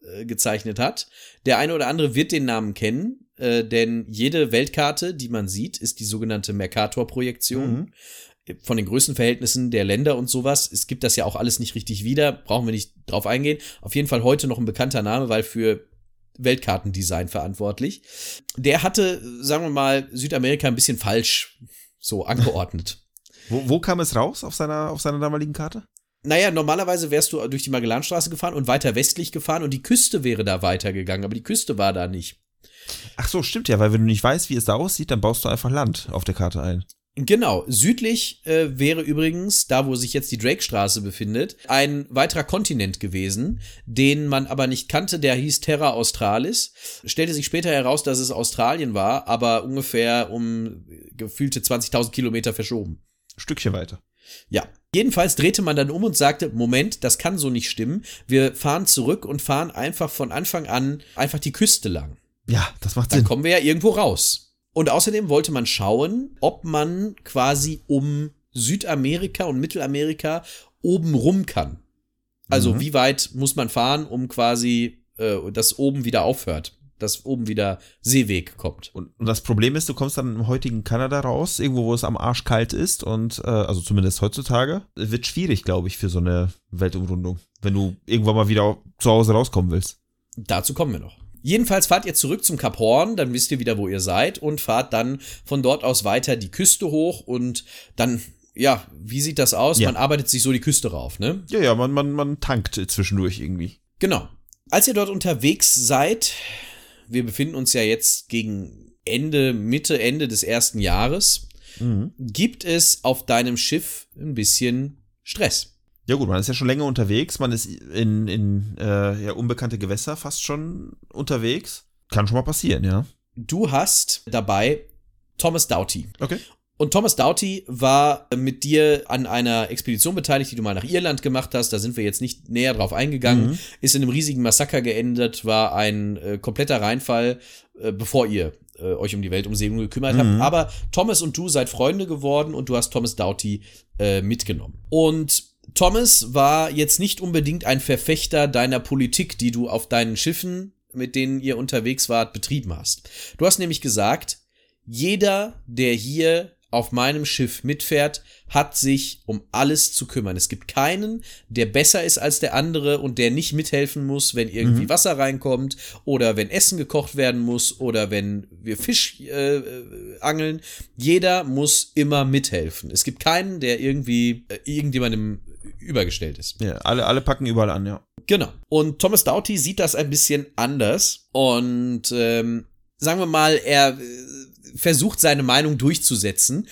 äh, gezeichnet hat. Der eine oder andere wird den Namen kennen, äh, denn jede Weltkarte, die man sieht, ist die sogenannte Mercator-Projektion. Mhm. Von den Größenverhältnissen der Länder und sowas. Es gibt das ja auch alles nicht richtig wieder, brauchen wir nicht drauf eingehen. Auf jeden Fall heute noch ein bekannter Name, weil für Weltkartendesign verantwortlich. Der hatte, sagen wir mal, Südamerika ein bisschen falsch so angeordnet. wo, wo kam es raus auf seiner, auf seiner damaligen Karte? Naja, normalerweise wärst du durch die Magellanstraße gefahren und weiter westlich gefahren und die Küste wäre da weitergegangen, aber die Küste war da nicht. Ach so, stimmt ja, weil wenn du nicht weißt, wie es da aussieht, dann baust du einfach Land auf der Karte ein. Genau, südlich äh, wäre übrigens, da wo sich jetzt die Drakestraße befindet, ein weiterer Kontinent gewesen, den man aber nicht kannte, der hieß Terra Australis. Stellte sich später heraus, dass es Australien war, aber ungefähr um gefühlte zwanzigtausend Kilometer verschoben. Stückchen weiter. Ja, jedenfalls drehte man dann um und sagte, Moment, das kann so nicht stimmen, wir fahren zurück und fahren einfach von Anfang an einfach die Küste lang. Ja, das macht Sinn. Dann Sinn. kommen wir ja irgendwo raus. Und außerdem wollte man schauen, ob man quasi um Südamerika und Mittelamerika oben rum kann. Also mhm. wie weit muss man fahren, um quasi, äh, dass oben wieder aufhört, dass oben wieder Seeweg kommt. Und, und das Problem ist, du kommst dann im heutigen Kanada raus, irgendwo, wo es am Arsch kalt ist und, äh, also zumindest heutzutage, wird schwierig, glaube ich, für so eine Weltumrundung, wenn du irgendwann mal wieder zu Hause rauskommen willst. Dazu kommen wir noch. Jedenfalls fahrt ihr zurück zum Kap Horn, dann wisst ihr wieder, wo ihr seid und fahrt dann von dort aus weiter die Küste hoch und dann, ja, wie sieht das aus? Ja. Man arbeitet sich so die Küste rauf, ne? Ja, ja, man, man, man tankt zwischendurch irgendwie. Genau. Als ihr dort unterwegs seid, wir befinden uns ja jetzt gegen Ende, Mitte, Ende des ersten Jahres, mhm. gibt es auf deinem Schiff ein bisschen Stress. Ja gut, man ist ja schon länger unterwegs, man ist in, in äh, ja, unbekannte Gewässer fast schon unterwegs. Kann schon mal passieren, ja. Du hast dabei Thomas Doughty. Okay. Und Thomas Doughty war mit dir an einer Expedition beteiligt, die du mal nach Irland gemacht hast. Da sind wir jetzt nicht näher drauf eingegangen. Mhm. Ist in einem riesigen Massaker geendet, war ein äh, kompletter Reinfall, äh, bevor ihr äh, euch um die Weltumsegelung gekümmert mhm. habt. Aber Thomas und du seid Freunde geworden und du hast Thomas Doughty äh, mitgenommen. Und Thomas war jetzt nicht unbedingt ein Verfechter deiner Politik, die du auf deinen Schiffen, mit denen ihr unterwegs wart, betrieben hast. Du hast nämlich gesagt, jeder, der hier auf meinem Schiff mitfährt, hat sich um alles zu kümmern. Es gibt keinen, der besser ist als der andere und der nicht mithelfen muss, wenn irgendwie mhm. Wasser reinkommt oder wenn Essen gekocht werden muss oder wenn wir Fisch äh, angeln. Jeder muss immer mithelfen. Es gibt keinen, der irgendwie äh, irgendjemandem übergestellt ist. Ja, alle, alle packen überall an, ja. Genau. Und Thomas Doughty sieht das ein bisschen anders und ähm, sagen wir mal, er äh, versucht seine Meinung durchzusetzen,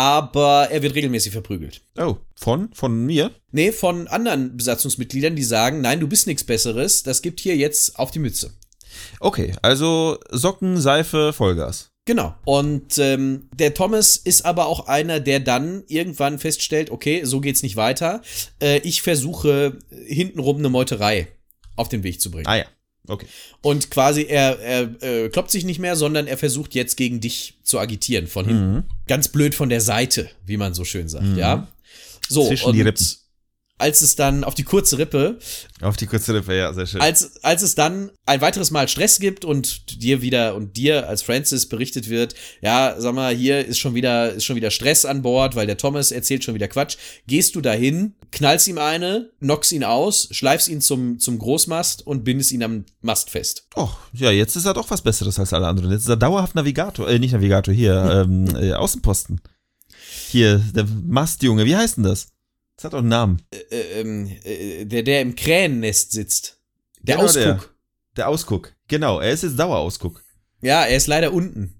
aber er wird regelmäßig verprügelt. Oh, von? Von mir? Nee, von anderen Besatzungsmitgliedern, die sagen, nein, du bist nichts Besseres, das gibt hier jetzt auf die Mütze. Okay, also Socken, Seife, Vollgas. Genau. Und ähm, der Thomas ist aber auch einer, der dann irgendwann feststellt, okay, so geht's nicht weiter. Äh, ich versuche hintenrum eine Meuterei auf den Weg zu bringen. Ah ja. Okay. Und quasi er, er äh, kloppt sich nicht mehr, sondern er versucht jetzt gegen dich zu agitieren von hinten. Mhm. Ganz blöd von der Seite, wie man so schön sagt, mhm. ja. So, zwischen die Rippen. Als es dann auf die kurze Rippe. Auf die kurze Rippe, ja, sehr schön. Als, als es dann ein weiteres Mal Stress gibt und dir wieder und dir als Francis berichtet wird, ja, sag mal, hier ist schon wieder, ist schon wieder Stress an Bord, weil der Thomas erzählt schon wieder Quatsch. Gehst du dahin, knallst ihm eine, knockst ihn aus, schleifst ihn zum, zum Großmast und bindest ihn am Mast fest. Oh, ja, jetzt ist er doch was Besseres als alle anderen. Jetzt ist er dauerhaft Navigator, äh, nicht Navigator, hier, ähm, äh, Außenposten. Hier, der Mastjunge, wie heißt denn das? Das hat doch einen Namen. Äh, äh, der, der im Krähennest sitzt. Der genau Ausguck. Der, der Ausguck, genau. Er ist jetzt Dauerausguck. Ja, er ist leider unten.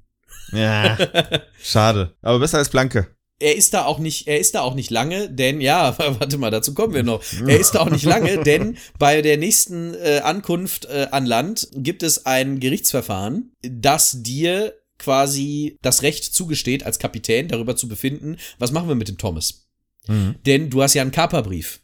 Ja, schade. Aber besser als Blanke. Er ist da auch nicht, er ist da auch nicht lange, denn, ja, warte mal, dazu kommen wir noch. Er ist da auch nicht lange, denn bei der nächsten äh, Ankunft äh, an Land gibt es ein Gerichtsverfahren, das dir quasi das Recht zugesteht, als Kapitän darüber zu befinden, was machen wir mit dem Thomas? Mhm. Denn du hast ja einen Kaperbrief.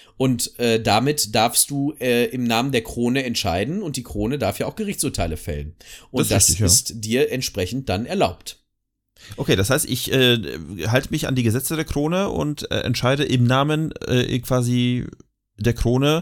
Und äh, damit darfst du äh, im Namen der Krone entscheiden und die Krone darf ja auch Gerichtsurteile fällen. Und das, das richtig, ist ja. dir entsprechend dann erlaubt. Okay, das heißt, ich äh, halte mich an die Gesetze der Krone und äh, entscheide im Namen äh, quasi der Krone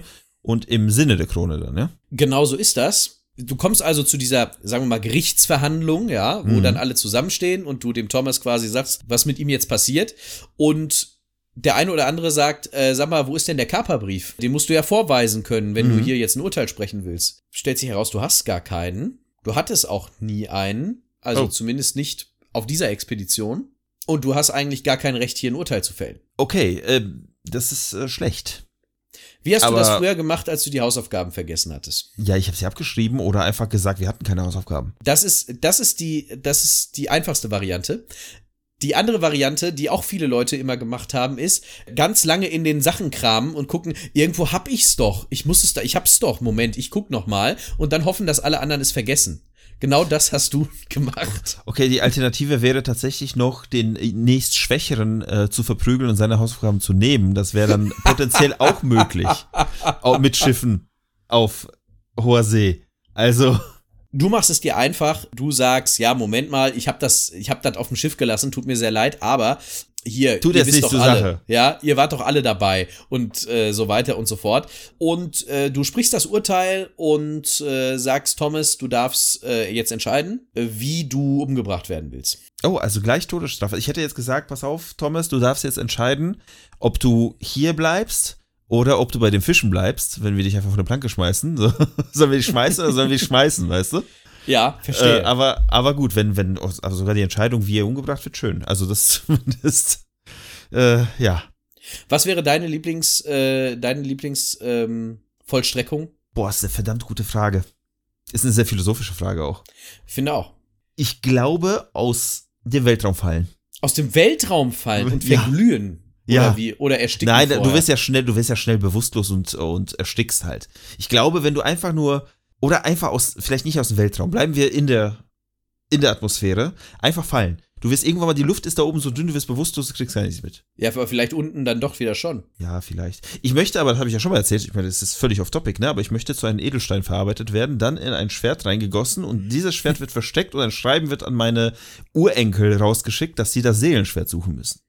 und im Sinne der Krone dann, ja? Genau so ist das. Du kommst also zu dieser, sagen wir mal, Gerichtsverhandlung, ja, wo mhm. dann alle zusammenstehen und du dem Thomas quasi sagst, was mit ihm jetzt passiert. Und der eine oder andere sagt, äh, sag mal, wo ist denn der Kaperbrief? Den musst du ja vorweisen können, wenn mhm. du hier jetzt ein Urteil sprechen willst. Stellt sich heraus, du hast gar keinen. Du hattest auch nie einen. Also oh. zumindest nicht auf dieser Expedition. Und du hast eigentlich gar kein Recht, hier ein Urteil zu fällen. Okay, äh, das ist äh, schlecht. Wie hast Aber, du das früher gemacht, als du die Hausaufgaben vergessen hattest? Ja, ich habe sie abgeschrieben oder einfach gesagt, wir hatten keine Hausaufgaben. Das ist, das ist die, das ist die einfachste Variante. Die andere Variante, die auch viele Leute immer gemacht haben, ist ganz lange in den Sachen kramen und gucken, irgendwo hab ich's doch. Ich muss es da, ich hab's doch. Moment, ich guck noch mal und dann hoffen, dass alle anderen es vergessen. Genau das hast du gemacht. Okay, die Alternative wäre tatsächlich noch, den nächst Schwächeren äh, zu verprügeln und seine Hausaufgaben zu nehmen. Das wäre dann potenziell auch möglich. Auch mit Schiffen auf hoher See. Also. Du machst es dir einfach. Du sagst, ja, Moment mal, ich habe das, ich habe das auf dem Schiff gelassen, tut mir sehr leid, aber hier, Tut ihr jetzt wisst doch zur alle, Sache. Ja, ihr wart doch alle dabei und äh, so weiter und so fort. Und äh, du sprichst das Urteil und äh, sagst, Thomas, du darfst äh, jetzt entscheiden, äh, wie du umgebracht werden willst. Oh, also gleich Todesstrafe. Ich hätte jetzt gesagt, pass auf, Thomas, du darfst jetzt entscheiden, ob du hier bleibst oder ob du bei den Fischen bleibst, wenn wir dich einfach von der Planke schmeißen. So, sollen wir dich schmeißen oder sollen wir dich schmeißen, weißt du? Ja, verstehe. Äh, aber, aber gut, wenn, wenn, also sogar die Entscheidung, wie er umgebracht wird, schön. Also das zumindest, äh, ja. Was wäre deine Lieblings, äh, deine Lieblings, ähm, Vollstreckung? Boah, ist eine verdammt gute Frage. Ist eine sehr philosophische Frage auch. Ich finde auch. Ich glaube, aus dem Weltraum fallen. Aus dem Weltraum fallen und Ja. verglühen? Oder Ja. wie? Oder ersticken Nein, vorher? du wirst ja schnell, du wirst ja schnell bewusstlos und, und erstickst halt. Ich glaube, wenn du einfach nur, oder einfach aus, vielleicht nicht aus dem Weltraum, bleiben wir in der, in der Atmosphäre, einfach fallen. Du wirst irgendwann mal, die Luft ist da oben so dünn, du wirst bewusstlos, du kriegst gar nichts mit. Ja, aber vielleicht unten dann doch wieder schon. Ja, vielleicht. Ich möchte aber, das habe ich ja schon mal erzählt, ich meine, das ist völlig off topic, ne, aber ich möchte zu einem Edelstein verarbeitet werden, dann in ein Schwert reingegossen und dieses Schwert wird versteckt und ein Schreiben wird an meine Urenkel rausgeschickt, dass sie das Seelenschwert suchen müssen.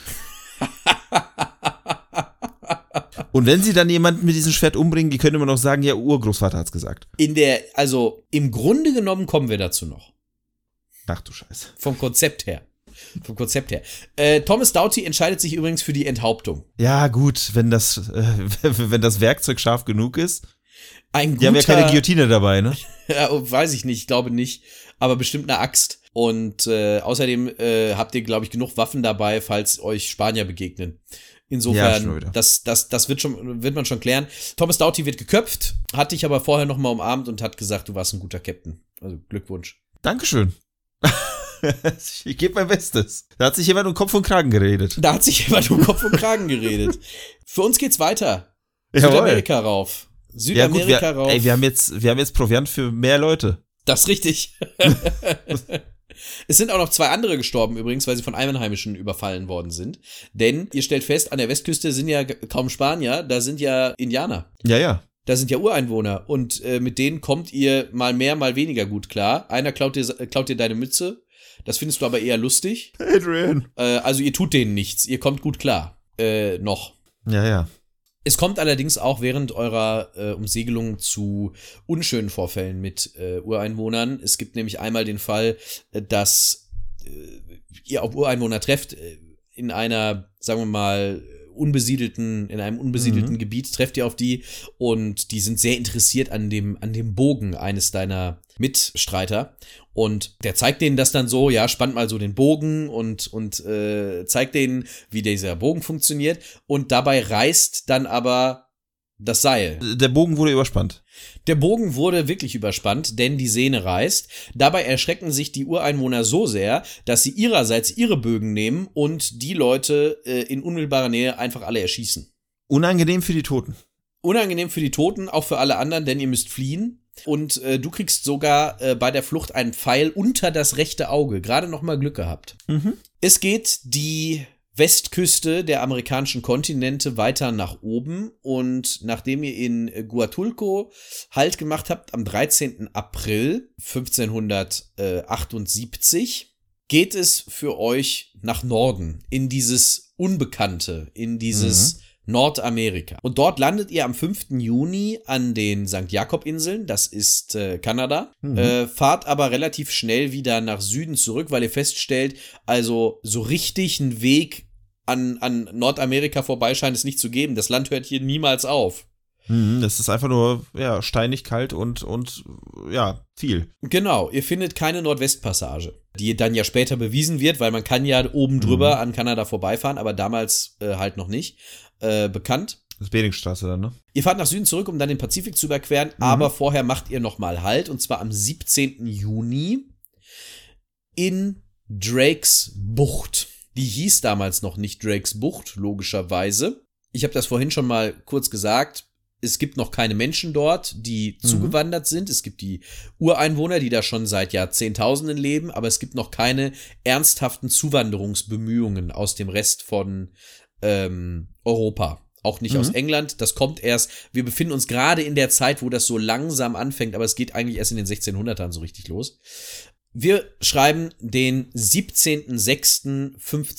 Und wenn sie dann jemanden mit diesem Schwert umbringen, die können immer noch sagen, ja, Urgroßvater hat's gesagt. In der, also im Grunde genommen kommen wir dazu noch. Ach du Scheiße. Vom Konzept her. Vom Konzept her. Äh, Thomas Doughty entscheidet sich übrigens für die Enthauptung. Ja, gut, wenn das, äh, wenn das Werkzeug scharf genug ist. Ein guter, Die haben ja keine Guillotine dabei, ne? Ja, weiß ich nicht, ich glaube nicht. Aber bestimmt eine Axt. Und äh, außerdem äh, habt ihr, glaube ich, genug Waffen dabei, falls euch Spanier begegnen. Insofern, ja, das, das, das wird schon, wird man schon klären. Thomas Doughty wird geköpft, hat dich aber vorher noch mal umarmt und hat gesagt, du warst ein guter Captain. Also Glückwunsch. Dankeschön. Ich gebe mein Bestes. Da hat sich jemand um Kopf und Kragen geredet. Da hat sich jemand um Kopf und Kragen geredet. Für uns geht's weiter. Jawohl. Südamerika rauf. Südamerika ja, gut, wir, rauf. Ey, wir haben jetzt, wir haben jetzt Proviant für mehr Leute. Das ist richtig. Es sind auch noch zwei andere gestorben übrigens, weil sie von Einheimischen überfallen worden sind. Denn ihr stellt fest, an der Westküste sind ja kaum Spanier, da sind ja Indianer. Ja, ja. Da sind ja Ureinwohner und äh, mit denen kommt ihr mal mehr, mal weniger gut klar. Einer klaut dir, klaut dir deine Mütze, das findest du aber eher lustig. Adrian. Äh, also ihr tut denen nichts, ihr kommt gut klar. Äh, noch. Ja, ja. Es kommt allerdings auch während eurer äh, Umsegelung zu unschönen Vorfällen mit äh, Ureinwohnern. Es gibt nämlich einmal den Fall, äh, dass äh, ihr auf Ureinwohner trefft, äh, in einer, sagen wir mal, unbesiedelten, in einem unbesiedelten mhm. Gebiet trefft ihr auf die und die sind sehr interessiert an dem, an dem Bogen eines deiner Mitstreiter und der zeigt denen das dann so, ja, spannt mal so den Bogen und, und äh, zeigt denen, wie dieser Bogen funktioniert und dabei reißt dann aber das Seil. Der Bogen wurde überspannt. Der Bogen wurde wirklich überspannt, denn die Sehne reißt. Dabei erschrecken sich die Ureinwohner so sehr, dass sie ihrerseits ihre Bögen nehmen und die Leute äh, in unmittelbarer Nähe einfach alle erschießen. Unangenehm für die Toten. Unangenehm für die Toten, auch für alle anderen, denn ihr müsst fliehen. Und äh, du kriegst sogar äh, bei der Flucht einen Pfeil unter das rechte Auge. Gerade noch mal Glück gehabt. Mhm. Es geht die Westküste der amerikanischen Kontinente weiter nach oben und nachdem ihr in Guatulco Halt gemacht habt am dreizehnten April fünfzehnhundertachtundsiebzig, geht es für euch nach Norden, in dieses Unbekannte, in dieses mhm. Nordamerika. Und dort landet ihr am fünften Juni an den Sankt Jakob-Inseln, das ist äh, Kanada, mhm. äh, fahrt aber relativ schnell wieder nach Süden zurück, weil ihr feststellt, also so richtig einen Weg an, an Nordamerika vorbei scheint es nicht zu geben. Das Land hört hier niemals auf. Mhm, das ist einfach nur ja, steinig, kalt und, und ja, viel. Genau, ihr findet keine Nordwestpassage, die dann ja später bewiesen wird, weil man kann ja oben drüber mhm. an Kanada vorbeifahren, aber damals äh, halt noch nicht äh, bekannt. Das ist Beringstraße dann, ne? Ihr fahrt nach Süden zurück, um dann den Pazifik zu überqueren, mhm. aber vorher macht ihr nochmal Halt, und zwar am siebzehnten Juni in Drakes Bucht. Die hieß damals noch nicht Drakes Bucht, logischerweise. Ich habe das vorhin schon mal kurz gesagt. Es gibt noch keine Menschen dort, die mhm. zugewandert sind. Es gibt die Ureinwohner, die da schon seit Jahrzehntausenden leben, aber es gibt noch keine ernsthaften Zuwanderungsbemühungen aus dem Rest von ähm, Europa. Auch nicht mhm. aus England. Das kommt erst, wir befinden uns gerade in der Zeit, wo das so langsam anfängt, aber es geht eigentlich erst in den sechzehnhundertern so richtig los. Wir schreiben den siebzehnten sechsten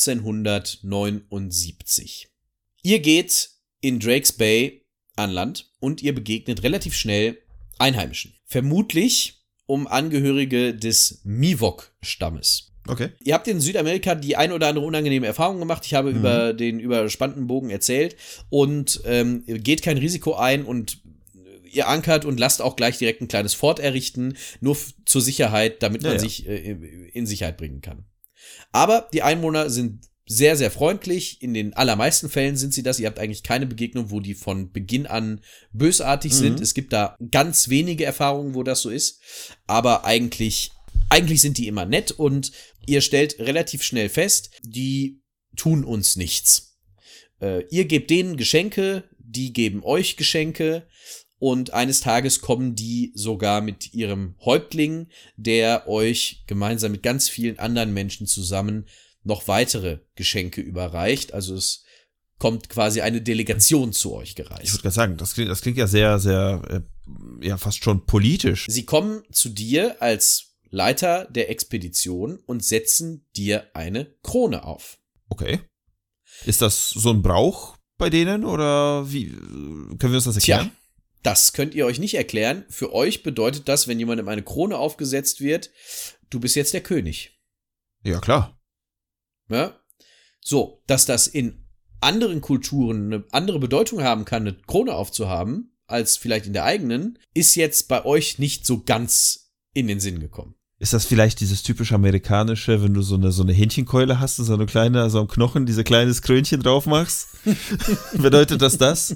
fünfzehnhundertneunundsiebzig. Ihr geht in Drakes Bay an Land und ihr begegnet relativ schnell Einheimischen. Vermutlich um Angehörige des Miwok-Stammes. Okay. Ihr habt in Südamerika die ein oder andere unangenehme Erfahrung gemacht. Ich habe mhm. über den überspannten Bogen erzählt und ähm, geht kein Risiko ein und ihr ankert und lasst auch gleich direkt ein kleines Fort errichten, nur f- zur Sicherheit, damit man ja, ja. sich äh, in Sicherheit bringen kann. Aber die Einwohner sind sehr, sehr freundlich. In den allermeisten Fällen sind sie das. Ihr habt eigentlich keine Begegnung, wo die von Beginn an bösartig mhm. sind. Es gibt da ganz wenige Erfahrungen, wo das so ist. Aber eigentlich, eigentlich sind die immer nett und ihr stellt relativ schnell fest, die tun uns nichts. Äh, ihr gebt denen Geschenke, die geben euch Geschenke. Und eines Tages kommen die sogar mit ihrem Häuptling, der euch gemeinsam mit ganz vielen anderen Menschen zusammen noch weitere Geschenke überreicht. Also es kommt quasi eine Delegation zu euch gereist. Ich würde gerade sagen, das klingt, das klingt ja sehr, sehr, äh, ja fast schon politisch. Sie kommen zu dir als Leiter der Expedition und setzen dir eine Krone auf. Okay. Ist das so ein Brauch bei denen oder wie können wir uns das erklären? Tja. Das könnt ihr euch nicht erklären. Für euch bedeutet das, wenn jemandem eine Krone aufgesetzt wird, du bist jetzt der König. Ja, klar. Ja? So, dass das in anderen Kulturen eine andere Bedeutung haben kann, eine Krone aufzuhaben, als vielleicht in der eigenen, ist jetzt bei euch nicht so ganz in den Sinn gekommen. Ist das vielleicht dieses typisch amerikanische, wenn du so eine, so eine Hähnchenkeule hast und so eine kleine, so am Knochen, diese kleines Krönchen drauf machst? Bedeutet das das?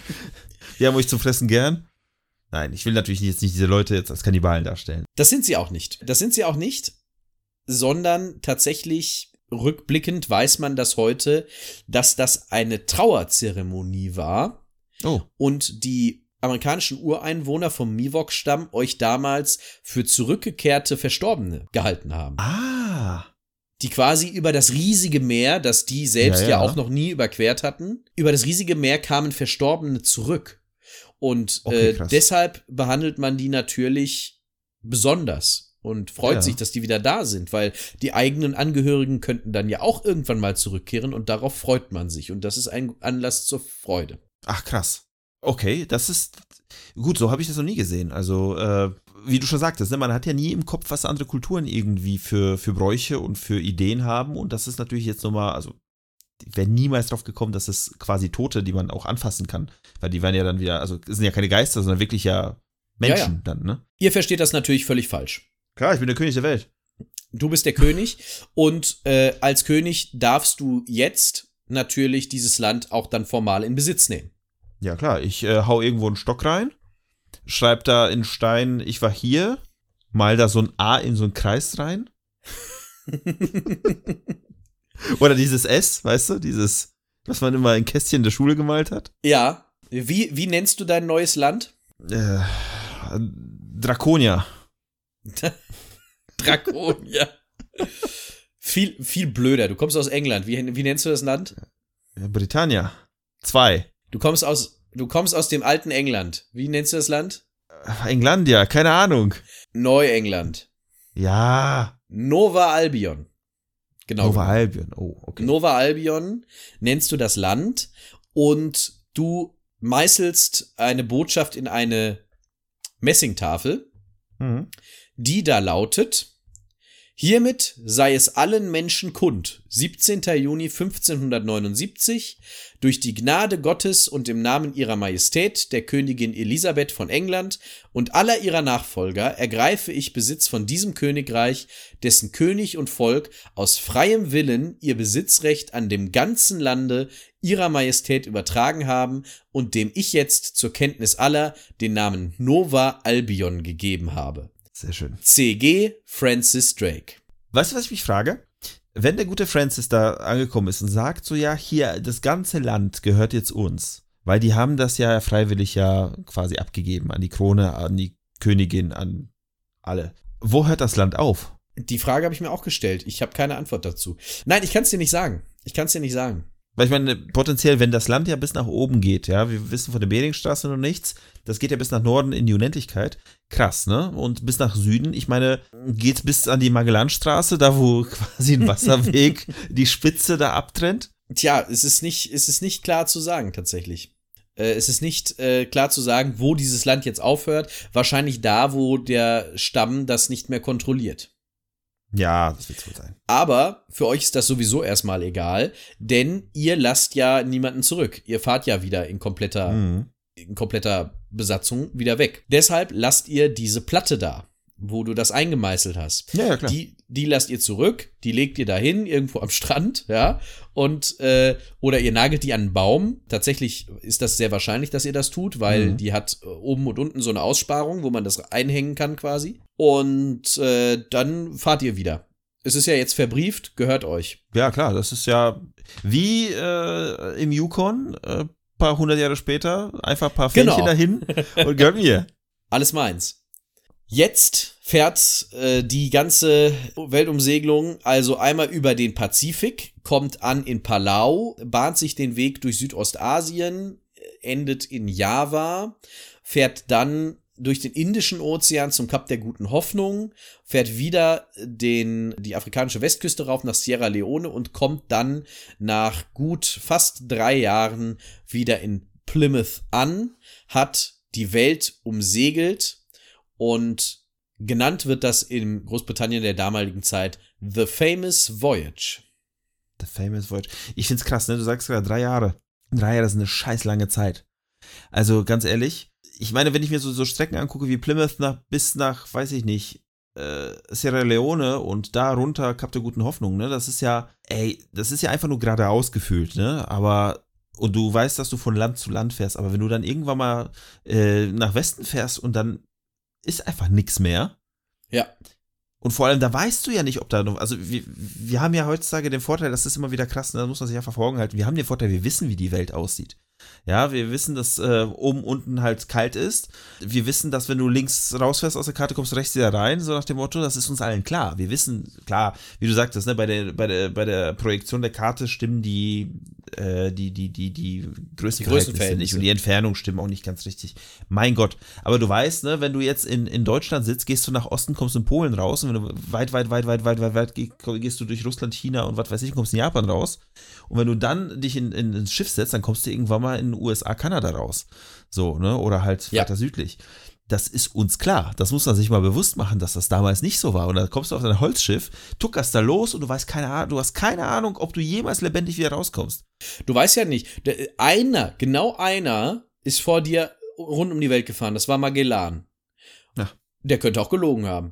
Die haben euch zum Fressen gern? Nein, ich will natürlich jetzt nicht diese Leute jetzt als Kannibalen darstellen. Das sind sie auch nicht. Das sind sie auch nicht, sondern tatsächlich rückblickend weiß man das heute, dass das eine Trauerzeremonie war. Oh. Und die amerikanischen Ureinwohner vom Miwok-Stamm euch damals für zurückgekehrte Verstorbene gehalten haben. Ah. Die quasi über das riesige Meer, das die selbst ja, ja. ja auch noch nie überquert hatten, über das riesige Meer kamen Verstorbene zurück. Und okay, äh, deshalb behandelt man die natürlich besonders und freut ja. sich, dass die wieder da sind, weil die eigenen Angehörigen könnten dann ja auch irgendwann mal zurückkehren und darauf freut man sich. Und das ist ein Anlass zur Freude. Ach, krass. Okay, das ist gut, so habe ich das noch nie gesehen. Also, äh, wie du schon sagtest, ne, man hat ja nie im Kopf, was andere Kulturen irgendwie für, für Bräuche und für Ideen haben. Und das ist natürlich jetzt nochmal, also ich wäre niemals drauf gekommen, dass es quasi Tote, die man auch anfassen kann. Weil die werden ja dann wieder, also sind ja keine Geister, sondern wirklich ja Menschen ja, ja. dann, ne? Ihr versteht das natürlich völlig falsch. Klar, ich bin der König der Welt. Du bist der König und äh, als König darfst du jetzt natürlich dieses Land auch dann formal in Besitz nehmen. Ja klar, ich äh, hau irgendwo einen Stock rein, schreib da in Stein, ich war hier, mal da so ein A in so einen Kreis rein. Oder dieses S, weißt du, dieses, was man immer in Kästchen der Schule gemalt hat. Ja, wie, wie nennst du dein neues Land? Äh, Draconia. Draconia. viel, viel blöder, du kommst aus England, wie, wie nennst du das Land? Britannia. Zwei. Du kommst aus, du kommst aus dem alten England. Wie nennst du das Land? Englandia, keine Ahnung. Neuengland. Ja. Nova Albion. Genau. Nova Albion, oh, okay. Nova Albion nennst du das Land und du meißelst eine Botschaft in eine Messingtafel, mhm. die da lautet: Hiermit sei es allen Menschen kund, siebzehnten Juni fünfzehnhundertneunundsiebzig, durch die Gnade Gottes und im Namen ihrer Majestät, der Königin Elisabeth von England und aller ihrer Nachfolger, ergreife ich Besitz von diesem Königreich, dessen König und Volk aus freiem Willen ihr Besitzrecht an dem ganzen Lande ihrer Majestät übertragen haben und dem ich jetzt zur Kenntnis aller den Namen Nova Albion gegeben habe. Sehr schön. C G Francis Drake. Weißt du, was ich mich frage? Wenn der gute Francis da angekommen ist und sagt so, ja, hier, das ganze Land gehört jetzt uns, weil die haben das ja freiwillig ja quasi abgegeben an die Krone, an die Königin, an alle. Wo hört das Land auf? Die Frage habe ich mir auch gestellt. Ich habe keine Antwort dazu. Nein, ich kann es dir nicht sagen. Ich kann es dir nicht sagen. Weil ich meine, potenziell, wenn das Land ja bis nach oben geht, ja, wir wissen von der Beringstraße noch nichts, das geht ja bis nach Norden in die Unendlichkeit, krass, ne? Und bis nach Süden, ich meine, geht's bis an die Magellanstraße, da wo quasi ein Wasserweg die Spitze da abtrennt? Tja, es ist nicht, es ist nicht klar zu sagen, tatsächlich. Äh, es ist nicht äh, klar zu sagen, wo dieses Land jetzt aufhört. Wahrscheinlich da, wo der Stamm das nicht mehr kontrolliert. Ja, das wird so sein. Aber für euch ist das sowieso erstmal egal, denn ihr lasst ja niemanden zurück. Ihr fahrt ja wieder in kompletter, mhm. in kompletter Besatzung wieder weg. Deshalb lasst ihr diese Platte da, wo du das eingemeißelt hast. Ja, ja, klar. Die, die lasst ihr zurück, die legt ihr dahin, irgendwo am Strand, ja, und, äh, oder ihr nagelt die an einen Baum. Tatsächlich ist das sehr wahrscheinlich, dass ihr das tut, weil mhm. die hat äh, oben und unten so eine Aussparung, wo man das einhängen kann quasi. Und äh, dann fahrt ihr wieder. Es ist ja jetzt verbrieft, gehört euch. Ja, klar, das ist ja wie äh, im Yukon, äh, paar hundert Jahre später, einfach ein paar Fähnchen genau. dahin und gehört mir. Alles meins. Jetzt fährt äh, die ganze Weltumsegelung also einmal über den Pazifik, kommt an in Palau, bahnt sich den Weg durch Südostasien, endet in Java, fährt dann durch den Indischen Ozean zum Kap der Guten Hoffnung, fährt wieder den, die afrikanische Westküste rauf nach Sierra Leone und kommt dann nach gut fast drei Jahren wieder in Plymouth an, hat die Welt umsegelt und genannt wird das in Großbritannien der damaligen Zeit The Famous Voyage. The Famous Voyage. Ich find's krass, ne? Du sagst gerade drei Jahre. Drei Jahre ist eine scheiß lange Zeit. Also ganz ehrlich, ich meine, wenn ich mir so, so Strecken angucke wie Plymouth nach, bis nach, weiß ich nicht, äh, Sierra Leone und da runter Kap der Guten Hoffnung, ne? Das ist ja, ey, das ist ja einfach nur geradeaus gefühlt, ne? Aber, und du weißt, dass du von Land zu Land fährst, aber wenn du dann irgendwann mal äh, nach Westen fährst und dann ist einfach nichts mehr. Ja. Und vor allem, da weißt du ja nicht, ob da noch, also wir, wir haben ja heutzutage den Vorteil, das ist immer wieder krass, da muss man sich einfach vor Augen halten, wir haben den Vorteil, wir wissen, wie die Welt aussieht. Ja, wir wissen, dass äh, oben, unten halt kalt ist. Wir wissen, dass wenn du links rausfährst aus der Karte, kommst du rechts wieder rein, so nach dem Motto, das ist uns allen klar. Wir wissen, klar, wie du sagtest, ne, bei der, bei der, bei der Projektion der Karte stimmen die, äh, die, die, die, die Größenverhältnisse nicht und die Entfernung stimmen auch nicht ganz richtig. Mein Gott. Aber du weißt, ne, wenn du jetzt in, in Deutschland sitzt, gehst du nach Osten, kommst in Polen raus und wenn du weit, weit, weit, weit, weit, weit, weit gehst, gehst du durch Russland, China und was weiß ich, kommst in Japan raus. Und wenn du dann dich in, in, ins Schiff setzt, dann kommst du irgendwann mal in den U S A, Kanada raus. So, ne? Oder halt weiter ja. südlich. Das ist uns klar. Das muss man sich mal bewusst machen, dass das damals nicht so war. Und dann kommst du auf dein Holzschiff, tuckerst da los und du weißt keine Ahnung, du hast keine Ahnung, ob du jemals lebendig wieder rauskommst. Du weißt ja nicht. Der, einer, genau einer ist vor dir rund um die Welt gefahren. Das war Magellan. Ja. Der könnte auch gelogen haben.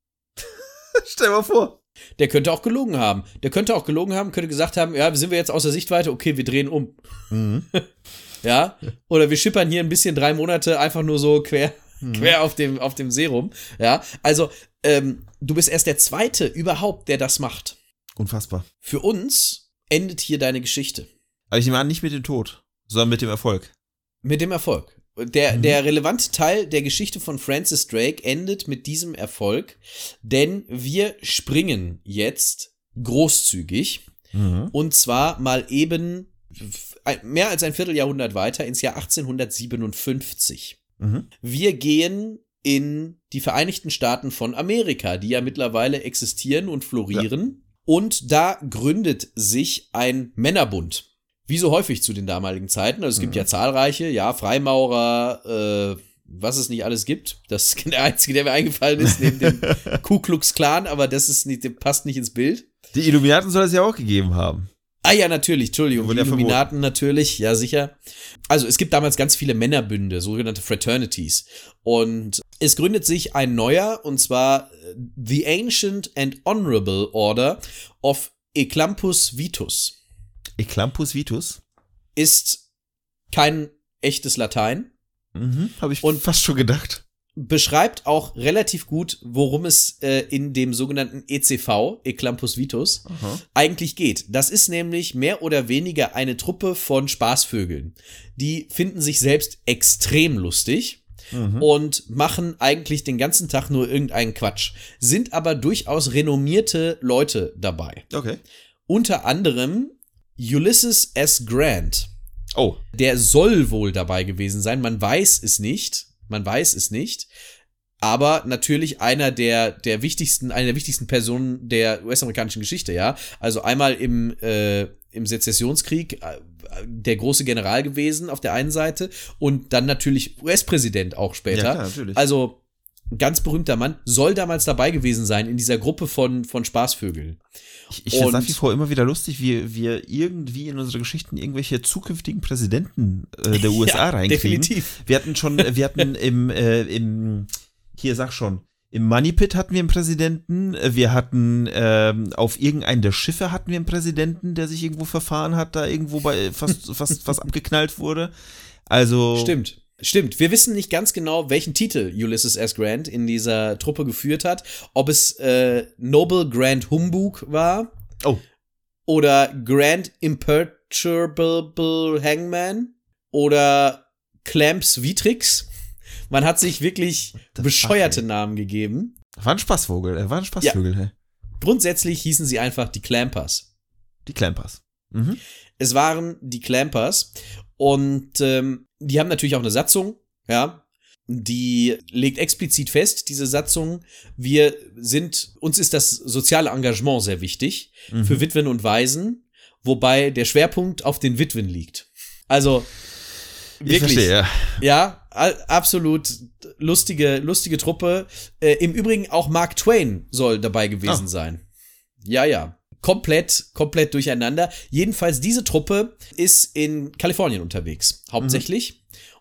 Stell dir mal vor. Der könnte auch gelogen haben. Der könnte auch gelogen haben, könnte gesagt haben, ja, sind wir jetzt außer Sichtweite? Okay, wir drehen um. Mhm. Ja, oder wir schippern hier ein bisschen drei Monate einfach nur so quer, mhm. quer auf dem, auf dem See rum. Ja, also ähm, du bist erst der Zweite überhaupt, der das macht. Unfassbar. Für uns endet hier deine Geschichte. Aber ich nehme an, nicht mit dem Tod, sondern mit dem Erfolg. Mit dem Erfolg. Der, mhm. der relevante Teil der Geschichte von Francis Drake endet mit diesem Erfolg, denn wir springen jetzt großzügig mhm. und zwar mal eben mehr als ein Vierteljahrhundert weiter ins Jahr achtzehnhundertsiebenundfünfzig. Mhm. Wir gehen in die Vereinigten Staaten von Amerika, die ja mittlerweile existieren und florieren. Ja. Und da gründet sich ein Männerbund. wie so häufig zu den damaligen Zeiten. Also es gibt mhm. ja zahlreiche, ja, Freimaurer, äh, was es nicht alles gibt. Das ist der einzige, der mir eingefallen ist, neben dem Ku Klux Klan, aber das ist nicht, der passt nicht ins Bild. Die Illuminaten soll es ja auch gegeben haben. Ah ja, natürlich, Entschuldigung, die Illuminaten natürlich, ja sicher. Also es gibt damals ganz viele Männerbünde, sogenannte Fraternities. Und es gründet sich ein neuer, und zwar The Ancient and Honorable Order of Eclampus Vitus. Eclampus Vitus? Ist kein echtes Latein. Mhm, habe ich und fast schon gedacht. Beschreibt auch relativ gut, worum es äh, in dem sogenannten E C V, Eclampus Vitus, Aha. eigentlich geht. Das ist nämlich mehr oder weniger eine Truppe von Spaßvögeln. Die finden sich selbst extrem lustig mhm. und machen eigentlich den ganzen Tag nur irgendeinen Quatsch. Sind aber durchaus renommierte Leute dabei. Okay. Unter anderem Ulysses S. Grant. Oh. Der soll wohl dabei gewesen sein, man weiß es nicht. Man weiß es nicht, aber natürlich einer der der wichtigsten, eine der wichtigsten Personen der U S-amerikanischen Geschichte, ja. Also einmal im äh, im Sezessionskrieg äh, der große General gewesen auf der einen Seite und dann natürlich U S-Präsident auch später. Ja, klar, natürlich. Also ein ganz berühmter Mann, soll damals dabei gewesen sein in dieser Gruppe von von Spaßvögeln. Ich, ich finde es nach wie vor immer wieder lustig, wie wir irgendwie in unsere Geschichten irgendwelche zukünftigen Präsidenten äh, der U S A ja, reinkriegen. Definitiv. Wir hatten schon, wir hatten im, äh, im, hier sag schon, im Money Pit hatten wir einen Präsidenten, wir hatten ähm, auf irgendeinem der Schiffe hatten wir einen Präsidenten, der sich irgendwo verfahren hat, da irgendwo bei fast, fast, fast abgeknallt wurde. Also. Stimmt. Stimmt, wir wissen nicht ganz genau, welchen Titel Ulysses S. Grant in dieser Truppe geführt hat. Ob es äh, Noble Grand Humbug war. Oh. Oder Grand Imperturbable Hangman. Oder Clamps Vitrix. Man hat sich wirklich Das bescheuerte fuck, Namen gegeben. War ein Spaßvogel, er war ein Spaßvogel. Ja. Hey. Grundsätzlich hießen sie einfach die Clampers. Die Clampers. Mhm. Es waren die Clampers. Und ähm, die haben natürlich auch eine Satzung, ja, die legt explizit fest, diese Satzung, wir sind, uns ist das soziale Engagement sehr wichtig mhm. für Witwen und Waisen, wobei der Schwerpunkt auf den Witwen liegt. Also wirklich, ich verstehe, ja. ja, absolut lustige, lustige Truppe. Äh, im Übrigen auch Mark Twain soll dabei gewesen oh. sein. Ja, ja. Komplett, komplett durcheinander. Jedenfalls, diese Truppe ist in Kalifornien unterwegs, hauptsächlich. Mhm.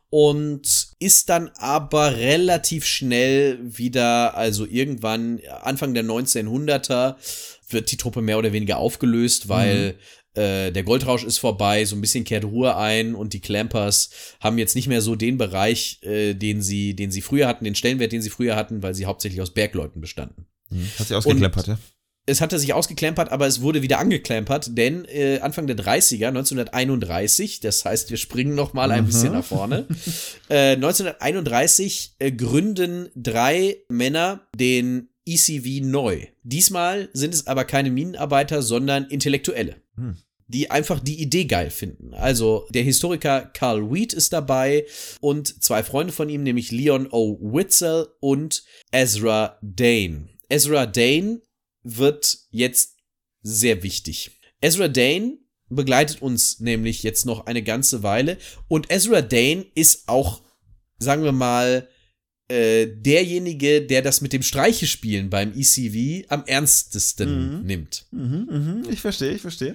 Und ist dann aber relativ schnell wieder, also irgendwann Anfang der neunzehnhunderter, wird die Truppe mehr oder weniger aufgelöst, weil mhm. äh, der Goldrausch ist vorbei, so ein bisschen kehrt Ruhe ein und die Clampers haben jetzt nicht mehr so den Bereich, äh, den sie, den sie früher hatten, den Stellenwert, den sie früher hatten, weil sie hauptsächlich aus Bergleuten bestanden. Mhm. Hat sich ausgeklappert, ja? Es hatte sich ausgeklampert, aber es wurde wieder angeklampert, denn äh, Anfang der dreißiger, neunzehnhunderteinunddreißig, das heißt, wir springen noch mal ein mhm. bisschen nach vorne, äh, neunzehnhunderteinunddreißig äh, gründen drei Männer den E C V neu. Diesmal sind es aber keine Minenarbeiter, sondern Intellektuelle, mhm. die einfach die Idee geil finden. Also der Historiker Carl Wheat ist dabei und zwei Freunde von ihm, nämlich Leon O. Witzel und Ezra Dane. Ezra Dane wird jetzt sehr wichtig. Ezra Dane begleitet uns nämlich jetzt noch eine ganze Weile und Ezra Dane ist auch, sagen wir mal, äh, derjenige, der das mit dem Streichespielen beim E C V am ernstesten mhm. nimmt. Mhm, mhm. Ich verstehe, ich verstehe.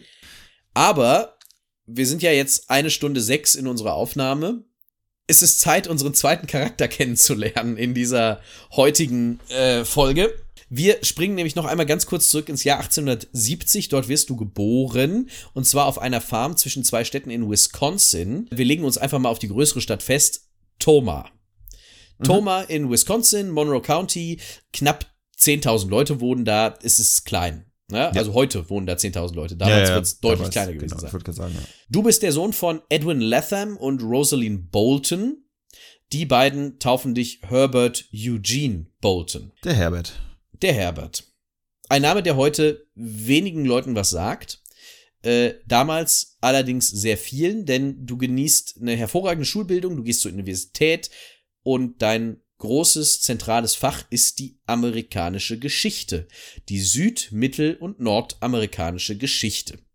Aber wir sind ja jetzt eine Stunde sechs in unserer Aufnahme. Es ist Zeit, unseren zweiten Charakter kennenzulernen in dieser heutigen äh, Folge. Wir springen nämlich noch einmal ganz kurz zurück ins Jahr achtzehnhundertsiebzig. Dort wirst du geboren. Und zwar auf einer Farm zwischen zwei Städten in Wisconsin. Wir legen uns einfach mal auf die größere Stadt fest. Tomah. Mhm. Tomah in Wisconsin, Monroe County. Knapp zehntausend Leute wohnen da. Es ist klein. Ja? Ja. Also heute wohnen da zehntausend Leute. Damals ja, ja, wird es deutlich kleiner gewesen genau, sein. Ich sagen, ja. Du bist der Sohn von Edwin Latham und Rosaline Bolton. Die beiden taufen dich Herbert Eugene Bolton. Der Herbert. Der Herbert. Ein Name, der heute wenigen Leuten was sagt. Äh, damals allerdings sehr vielen, denn du genießt eine hervorragende Schulbildung, du gehst zur Universität und dein großes zentrales Fach ist die amerikanische Geschichte. Die süd-, mittel- und nordamerikanische Geschichte.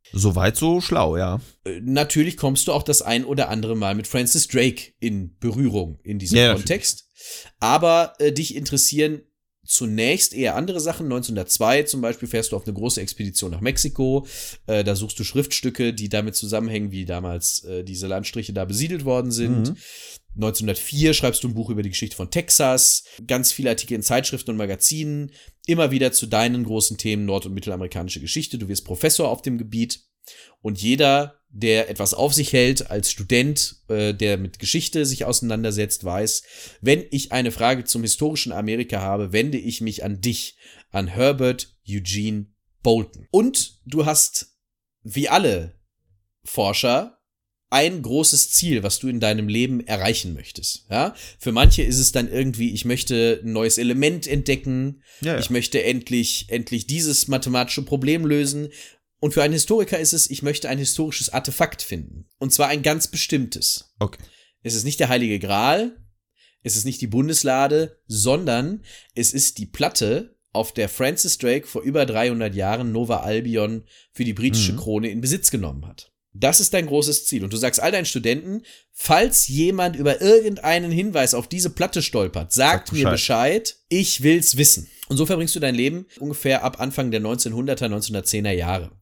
Soweit so schlau, ja. Natürlich kommst du auch das ein oder andere Mal mit Francis Drake in Berührung in diesem ja, Kontext. Aber äh, dich interessieren zunächst eher andere Sachen. neunzehnhundertzwei zum Beispiel fährst du auf eine große Expedition nach Mexiko. Äh, da suchst du Schriftstücke, die damit zusammenhängen, wie damals äh, diese Landstriche da besiedelt worden sind. Mhm. neunzehnhundertvier schreibst du ein Buch über die Geschichte von Texas. Ganz viele Artikel in Zeitschriften und Magazinen. Immer wieder zu deinen großen Themen nord- und mittelamerikanische Geschichte. Du wirst Professor auf dem Gebiet. Und jeder, der etwas auf sich hält als Student, äh, der mit Geschichte sich auseinandersetzt, weiß, wenn ich eine Frage zum historischen Amerika habe, wende ich mich an dich, an Herbert Eugene Bolton. Und du hast, wie alle Forscher, ein großes Ziel, was du in deinem Leben erreichen möchtest. Ja? Für manche ist es dann irgendwie, ich möchte ein neues Element entdecken, ja, ja. ich möchte endlich, endlich dieses mathematische Problem lösen. Und für einen Historiker ist es, ich möchte ein historisches Artefakt finden. Und zwar ein ganz bestimmtes. Okay. Es ist nicht der Heilige Gral, es ist nicht die Bundeslade, sondern es ist die Platte, auf der Francis Drake vor über dreihundert Jahren Nova Albion für die britische mhm. Krone in Besitz genommen hat. Das ist dein großes Ziel. Und du sagst all deinen Studenten, falls jemand über irgendeinen Hinweis auf diese Platte stolpert, sagt Sag mir Bescheid, ich will's wissen. Und so verbringst du dein Leben ungefähr ab Anfang der neunzehnhunderter, neunzehnhundertzehner Jahre.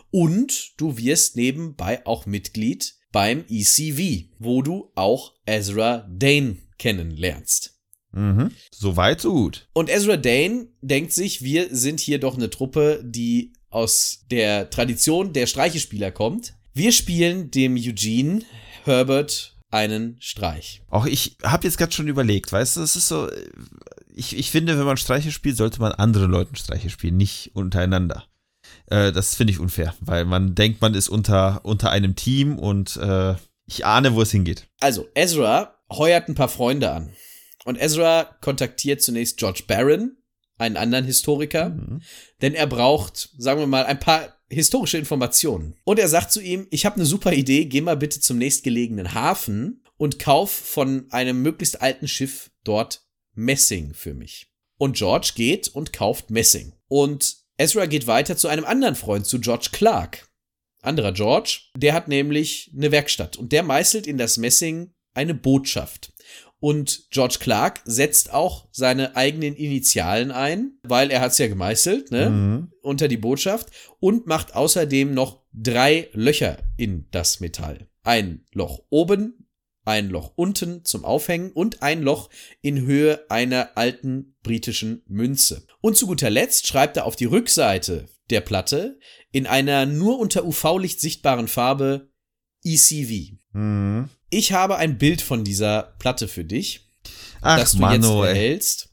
Und du wirst nebenbei auch Mitglied beim E C V, wo du auch Ezra Dane kennenlernst. Mhm. So weit, so gut. Und Ezra Dane denkt sich, wir sind hier doch eine Truppe, die aus der Tradition der Streichespieler kommt. Wir spielen dem Eugene Herbert einen Streich. Auch ich habe jetzt gerade schon überlegt, weißt du, es ist so, ich, ich finde, wenn man Streiche spielt, sollte man anderen Leuten Streiche spielen, nicht untereinander. Äh, das finde ich unfair, weil man denkt, man ist unter, unter einem Team und äh, ich ahne, wo es hingeht. Also, Ezra heuert ein paar Freunde an. Und Ezra kontaktiert zunächst George Barron, einen anderen Historiker, mhm. denn er braucht, sagen wir mal, ein paar historische Informationen. Und er sagt zu ihm, ich habe eine super Idee, geh mal bitte zum nächstgelegenen Hafen und kauf von einem möglichst alten Schiff dort Messing für mich. Und George geht und kauft Messing. Und Ezra geht weiter zu einem anderen Freund, zu George Clark. Anderer George, der hat nämlich eine Werkstatt und der meißelt in das Messing eine Botschaft. Und George Clark setzt auch seine eigenen Initialen ein, weil er hat's ja gemeißelt, ne, mhm. unter die Botschaft und macht außerdem noch drei Löcher in das Metall. Ein Loch oben, ein Loch unten zum Aufhängen und ein Loch in Höhe einer alten britischen Münze. Und zu guter Letzt schreibt er auf die Rückseite der Platte in einer nur unter U V-Licht sichtbaren Farbe E C V. Mhm. Ich habe ein Bild von dieser Platte für dich, Ach, das du Mano, jetzt erhältst.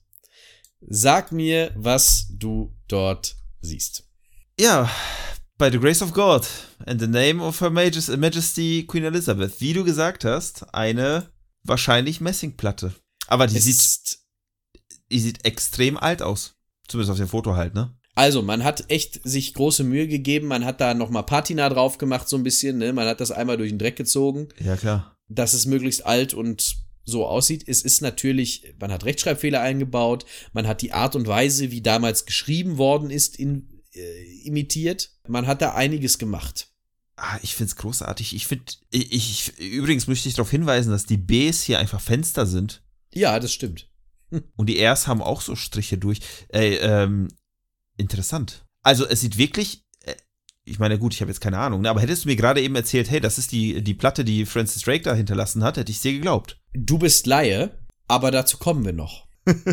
Sag mir, was du dort siehst. Ja, by the grace of God and the name of Her Majesty Queen Elizabeth. Wie du gesagt hast, eine wahrscheinlich Messingplatte. Aber die es sieht, die sieht extrem alt aus. Zumindest auf dem Foto halt, ne? Also, man hat echt sich große Mühe gegeben. Man hat da nochmal Patina drauf gemacht, so ein bisschen, ne? Man hat das einmal durch den Dreck gezogen. Ja, klar. Dass es möglichst alt und so aussieht. Es ist natürlich, man hat Rechtschreibfehler eingebaut. Man hat die Art und Weise, wie damals geschrieben worden ist, in, äh, imitiert. Man hat da einiges gemacht. Ah, ich find's großartig. Ich find, ich, ich, übrigens möchte ich darauf hinweisen, dass die Bs hier einfach Fenster sind. Ja, das stimmt. Hm. Und die Rs haben auch so Striche durch. Ey, ähm, interessant. Also es sieht wirklich, ich meine, gut, ich habe jetzt keine Ahnung, ne, aber hättest du mir gerade eben erzählt, hey, das ist die, die Platte, die Francis Drake da hinterlassen hat, hätte ich dir geglaubt. Du bist Laie, aber dazu kommen wir noch.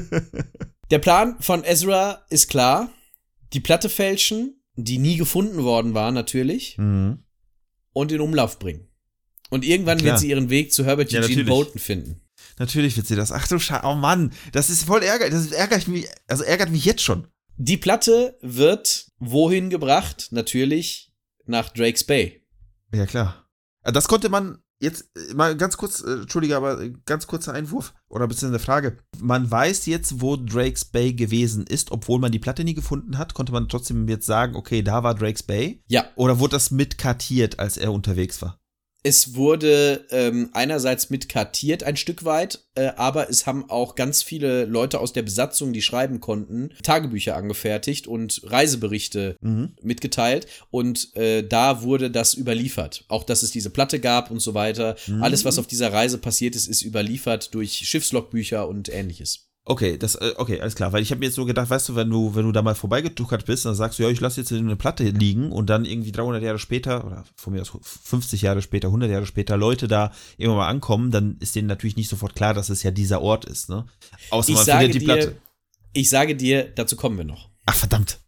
Der Plan von Ezra ist klar, die Platte fälschen, die nie gefunden worden war natürlich, mhm. und in Umlauf bringen. Und irgendwann klar. wird sie ihren Weg zu Herbert ja, Eugene Bolton finden. Natürlich wird sie das. Ach du Scheiße, oh Mann, das ist voll ärgerlich, das ärgert mich, also ärgert mich jetzt schon. Die Platte wird wohin gebracht? Natürlich nach Drakes Bay. Ja, klar. Das konnte man jetzt mal ganz kurz, äh, Entschuldige, aber ganz kurzer Einwurf oder beziehungsweise eine Frage. Man weiß jetzt, wo Drakes Bay gewesen ist, obwohl man die Platte nie gefunden hat. Konnte man trotzdem jetzt sagen, okay, da war Drakes Bay? Ja. Oder wurde das mitkartiert, als er unterwegs war? Es wurde ähm, einerseits mit kartiert ein Stück weit, äh, aber es haben auch ganz viele Leute aus der Besatzung, die schreiben konnten, Tagebücher angefertigt und Reiseberichte mhm. mitgeteilt. Und äh, da wurde das überliefert. Auch, dass es diese Platte gab und so weiter. Mhm. Alles, was auf dieser Reise passiert ist, ist überliefert durch Schiffslogbücher und Ähnliches. Okay, das, okay, alles klar, weil ich habe mir jetzt so gedacht, weißt du, wenn du, wenn du da mal vorbeigetuckert bist, dann sagst du, ja, ich lasse jetzt eine Platte liegen und dann irgendwie dreihundert Jahre später oder von mir aus fünfzig Jahre später, hundert Jahre später Leute da irgendwann mal ankommen, dann ist denen natürlich nicht sofort klar, dass es ja dieser Ort ist, ne? Außer man findet die Platte. Ich sage dir, dazu kommen wir noch. Ach, verdammt.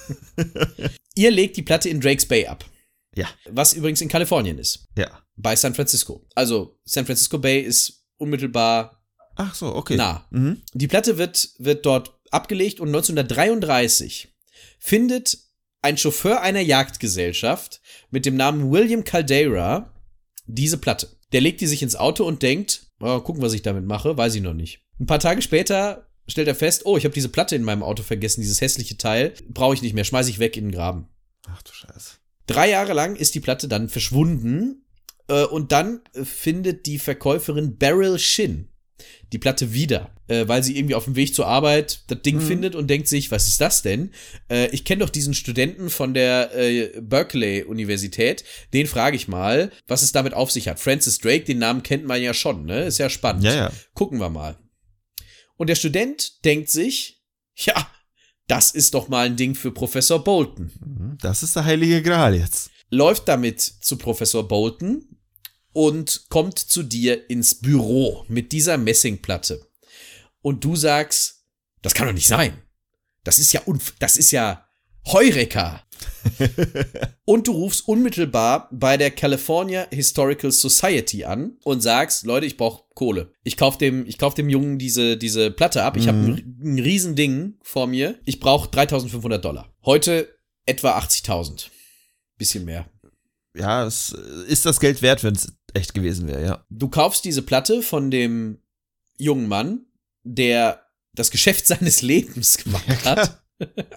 Ihr legt die Platte in Drakes Bay ab. Ja. Was übrigens in Kalifornien ist. Ja. Bei San Francisco. Also, San Francisco Bay ist unmittelbar Ach so, okay. nah. Mhm. Die Platte wird, wird dort abgelegt und neunzehnhundertdreiunddreißig findet ein Chauffeur einer Jagdgesellschaft mit dem Namen William Caldera diese Platte. Der legt die sich ins Auto und denkt, oh, gucken, was ich damit mache, weiß ich noch nicht. Ein paar Tage später stellt er fest, oh, ich habe diese Platte in meinem Auto vergessen, dieses hässliche Teil, brauche ich nicht mehr, schmeiße ich weg in den Graben. Ach du Scheiße. Drei Jahre lang ist die Platte dann verschwunden äh, und dann findet die Verkäuferin Beryl Shin die Platte wieder, äh, weil sie irgendwie auf dem Weg zur Arbeit das Ding mhm. findet und denkt sich, was ist das denn? Äh, ich kenne doch diesen Studenten von der äh, Berkeley-Universität, den frage ich mal, was es damit auf sich hat. Francis Drake, den Namen kennt man ja schon, ne? Ist ja spannend. Ja, ja. Gucken wir mal. Und der Student denkt sich, ja, das ist doch mal ein Ding für Professor Bolton. Das ist der heilige Gral jetzt. Läuft damit zu Professor Bolton und kommt zu dir ins Büro mit dieser Messingplatte. Und du sagst, das kann doch nicht sein. Das ist ja, unf- das ist ja Heureka. Und du rufst unmittelbar bei der California Historical Society an und sagst, Leute, ich brauche Kohle. Ich kauf dem, ich kauf dem Jungen diese, diese Platte ab. Ich mhm. habe ein, ein Riesending vor mir. Ich brauche dreitausendfünfhundert Dollar. Heute etwa achtzigtausend. Bisschen mehr. Ja, es ist das Geld wert, wenn es echt gewesen wäre, ja. Du kaufst diese Platte von dem jungen Mann, der das Geschäft seines Lebens gemacht hat.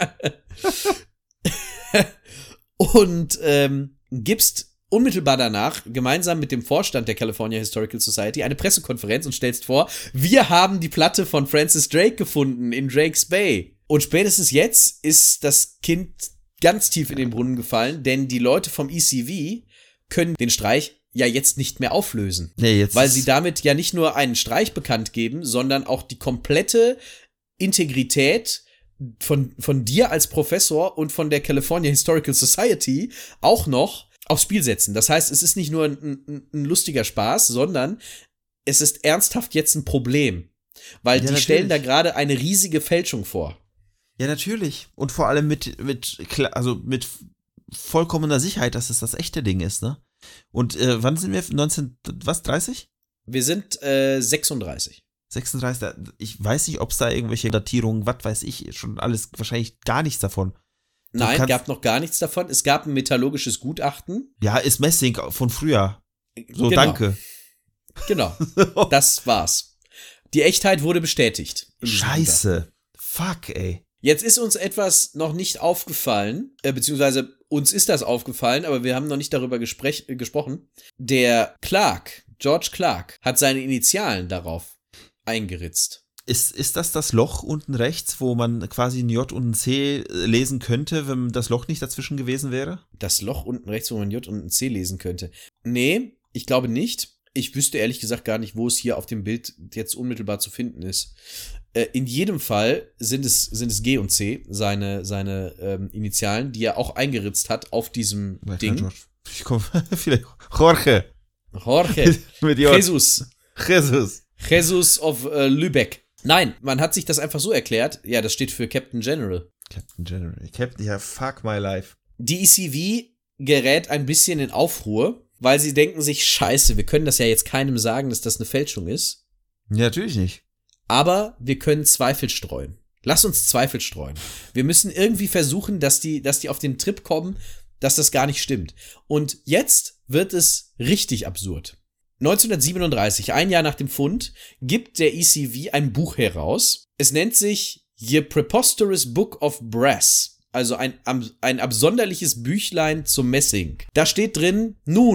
Und ähm, gibst unmittelbar danach gemeinsam mit dem Vorstand der California Historical Society eine Pressekonferenz und stellst vor, wir haben die Platte von Francis Drake gefunden in Drakes Bay. Und spätestens jetzt ist das Kind ganz tief in den Brunnen gefallen, denn die Leute vom E C V können den Streich ja jetzt nicht mehr auflösen. Nee, jetzt weil sie damit ja nicht nur einen Streich bekannt geben, sondern auch die komplette Integrität von, von dir als Professor und von der California Historical Society auch noch aufs Spiel setzen. Das heißt, es ist nicht nur ein, ein, ein lustiger Spaß, sondern es ist ernsthaft jetzt ein Problem. Weil ja, die natürlich. Stellen da gerade eine riesige Fälschung vor. Ja, natürlich. Und vor allem mit, mit, also mit vollkommener Sicherheit, dass es das echte Ding ist, ne? Und äh, wann sind wir? neunzehn, was, dreißig? Wir sind äh, sechsunddreißig. sechsunddreißig, ich weiß nicht, ob es da irgendwelche Datierungen, was weiß ich, schon alles, wahrscheinlich gar nichts davon. Du Nein, gab noch gar nichts davon. Es gab ein metallurgisches Gutachten. Ja, ist Messing von früher. So, genau. Danke. Genau, das war's. Die Echtheit wurde bestätigt. Scheiße. Fuck, ey. Jetzt ist uns etwas noch nicht aufgefallen, äh, beziehungsweise uns ist das aufgefallen, aber wir haben noch nicht darüber gesprech- äh, gesprochen. Der Clark, George Clark, hat seine Initialen darauf eingeritzt. Ist, ist das das Loch unten rechts, wo man quasi ein J und ein C lesen könnte, wenn das Loch nicht dazwischen gewesen wäre? Das Loch unten rechts, wo man ein J und ein C lesen könnte. Nee, ich glaube nicht. Ich wüsste ehrlich gesagt gar nicht, wo es hier auf dem Bild jetzt unmittelbar zu finden ist. Äh, in jedem Fall sind es, sind es G und C, seine, seine ähm, Initialen, die er auch eingeritzt hat auf diesem ja, Ding. George. Ich komme, vielleicht Jorge. Jorge. Mit J. Jesus. Jesus. Jesus of äh, Lübeck. Nein, man hat sich das einfach so erklärt. Ja, das steht für Captain General. Captain General. Captain, ja, fuck my life. Die E C V gerät ein bisschen in Aufruhr, weil sie denken sich, scheiße, wir können das ja jetzt keinem sagen, dass das eine Fälschung ist. Ja, natürlich nicht. Aber wir können Zweifel streuen. Lass uns Zweifel streuen. Wir müssen irgendwie versuchen, dass die, dass die auf den Trip kommen, dass das gar nicht stimmt. Und jetzt wird es richtig absurd. neunzehnhundertsiebenunddreißig, ein Jahr nach dem Fund, gibt der E C V ein Buch heraus. Es nennt sich The Preposterous Book of Brass, also ein, ein absonderliches Büchlein zum Messing. Da steht drin, nun,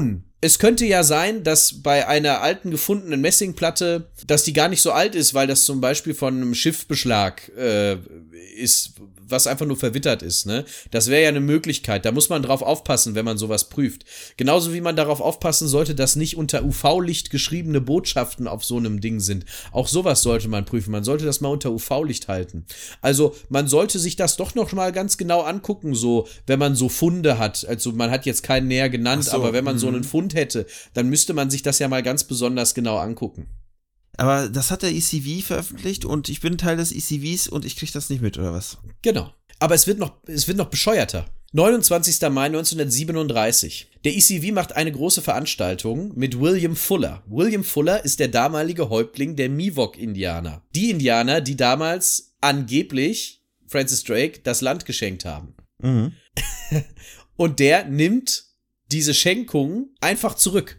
Es könnte ja sein, dass bei einer alten gefundenen Messingplatte, dass die gar nicht so alt ist, weil das zum Beispiel von einem Schiffsbeschlag äh, ist, was einfach nur verwittert ist, ne? Das wäre ja eine Möglichkeit. Da muss man drauf aufpassen, wenn man sowas prüft. Genauso wie man darauf aufpassen sollte, dass nicht unter U V-Licht geschriebene Botschaften auf so einem Ding sind. Auch sowas sollte man prüfen. Man sollte das mal unter U V-Licht halten. Also man sollte sich das doch noch mal ganz genau angucken, so, wenn man so Funde hat. Also man hat jetzt keinen näher genannt, so, aber wenn man so einen Fund hätte, dann müsste man sich das ja mal ganz besonders genau angucken. Aber das hat der E C V veröffentlicht und ich bin Teil des E C Vs und ich krieg das nicht mit, oder was? Genau. Aber es wird noch, es wird noch bescheuerter. neunundzwanzigster Mai neunzehnhundertsiebenunddreißig. Der E C V macht eine große Veranstaltung mit William Fuller. William Fuller ist der damalige Häuptling der Miwok-Indianer. Die Indianer, die damals angeblich Francis Drake das Land geschenkt haben. Mhm. Und der nimmt diese Schenkung einfach zurück.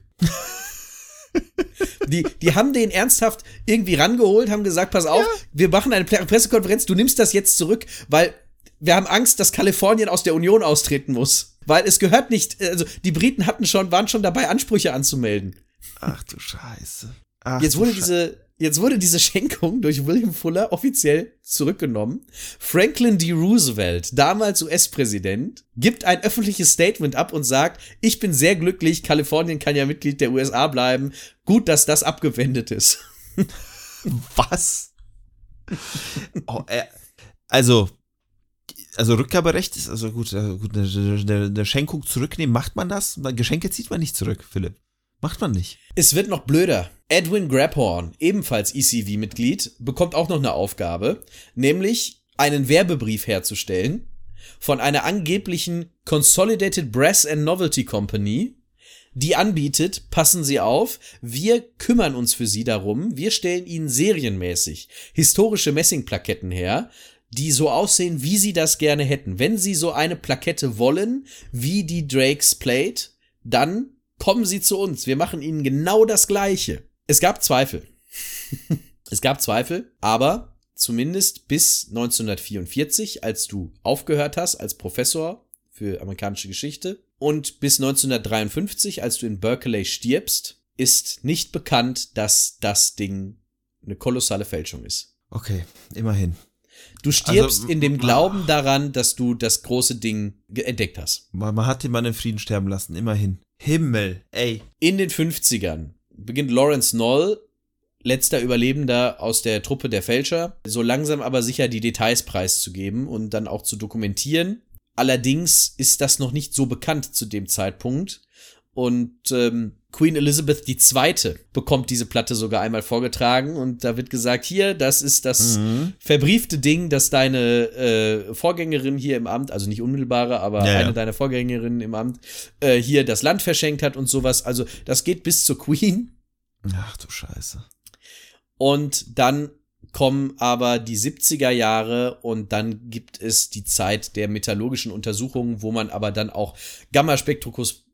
Die, die haben den ernsthaft irgendwie rangeholt, haben gesagt, pass auf, ja. wir machen eine Pressekonferenz, du nimmst das jetzt zurück, weil wir haben Angst, dass Kalifornien aus der Union austreten muss. Weil es gehört nicht, also die Briten hatten schon, waren schon dabei, Ansprüche anzumelden. Ach du Scheiße. Ach jetzt wurde du diese, jetzt wurde diese Schenkung durch William Fuller offiziell zurückgenommen. Franklin D. Roosevelt, damals U S-Präsident, gibt ein öffentliches Statement ab und sagt, ich bin sehr glücklich, Kalifornien kann ja Mitglied der U S A bleiben. Gut, dass das abgewendet ist. Was? Oh, äh, also, also Rückgaberecht ist, also gut, äh, gut eine, eine Schenkung zurücknehmen, macht man das? Geschenke zieht man nicht zurück, Philipp. Macht man nicht. Es wird noch blöder. Edwin Grabhorn, ebenfalls E C V-Mitglied, bekommt auch noch eine Aufgabe, nämlich einen Werbebrief herzustellen von einer angeblichen Consolidated Brass and Novelty Company, die anbietet, passen Sie auf, wir kümmern uns für Sie darum, wir stellen Ihnen serienmäßig historische Messingplaketten her, die so aussehen, wie Sie das gerne hätten. Wenn Sie so eine Plakette wollen, wie die Drake's Plate, dann kommen Sie zu uns. Wir machen Ihnen genau das Gleiche. Es gab Zweifel. Es gab Zweifel, aber zumindest bis neunzehnhundertvierundvierzig, als du aufgehört hast als Professor für amerikanische Geschichte, und bis neunzehnhundertdreiundfünfzig, als du in Berkeley stirbst, ist nicht bekannt, dass das Ding eine kolossale Fälschung ist. Okay, immerhin. Du stirbst also, in dem Glauben daran, dass du das große Ding entdeckt hast. Man, man hat den Mann in Frieden sterben lassen, immerhin. Himmel, ey. In den fünfzigern beginnt Lawrence Knoll, letzter Überlebender aus der Truppe der Fälscher, so langsam aber sicher die Details preiszugeben und dann auch zu dokumentieren. Allerdings ist das noch nicht so bekannt zu dem Zeitpunkt. Und ähm, Queen Elizabeth die Zweite bekommt diese Platte sogar einmal vorgetragen und da wird gesagt, hier, das ist das mhm. verbriefte Ding, das deine äh, Vorgängerin hier im Amt, also nicht unmittelbare, aber ja, eine ja. deiner Vorgängerinnen im Amt, äh, hier das Land verschenkt hat und sowas. Also das geht bis zur Queen. Ach du Scheiße. Und dann kommen aber die siebziger Jahre und dann gibt es die Zeit der metallurgischen Untersuchungen, wo man aber dann auch Gammaspektroskopie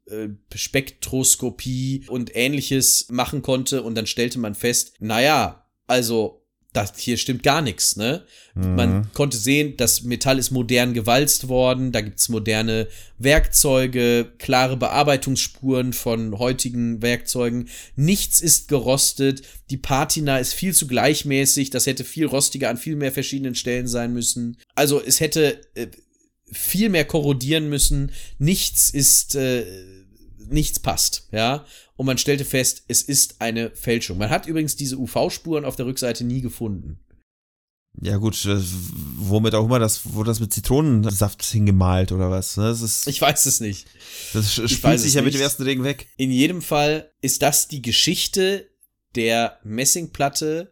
Spektroskopie und Ähnliches machen konnte und dann stellte man fest, naja, also das hier stimmt gar nichts, ne? Mhm. Man konnte sehen, das Metall ist modern gewalzt worden, da gibt's moderne Werkzeuge, klare Bearbeitungsspuren von heutigen Werkzeugen, nichts ist gerostet, die Patina ist viel zu gleichmäßig, das hätte viel rostiger an viel mehr verschiedenen Stellen sein müssen. Also es hätte äh, viel mehr korrodieren müssen, nichts ist äh, nichts passt, ja, und man stellte fest, es ist eine Fälschung. Man hat übrigens diese U V-Spuren auf der Rückseite nie gefunden. Ja gut, womit auch immer das, wurde das mit Zitronensaft hingemalt oder was? Das ist, ich weiß es nicht. Das spielt sich ja mit dem ersten Regen weg. In jedem Fall ist das die Geschichte der Messingplatte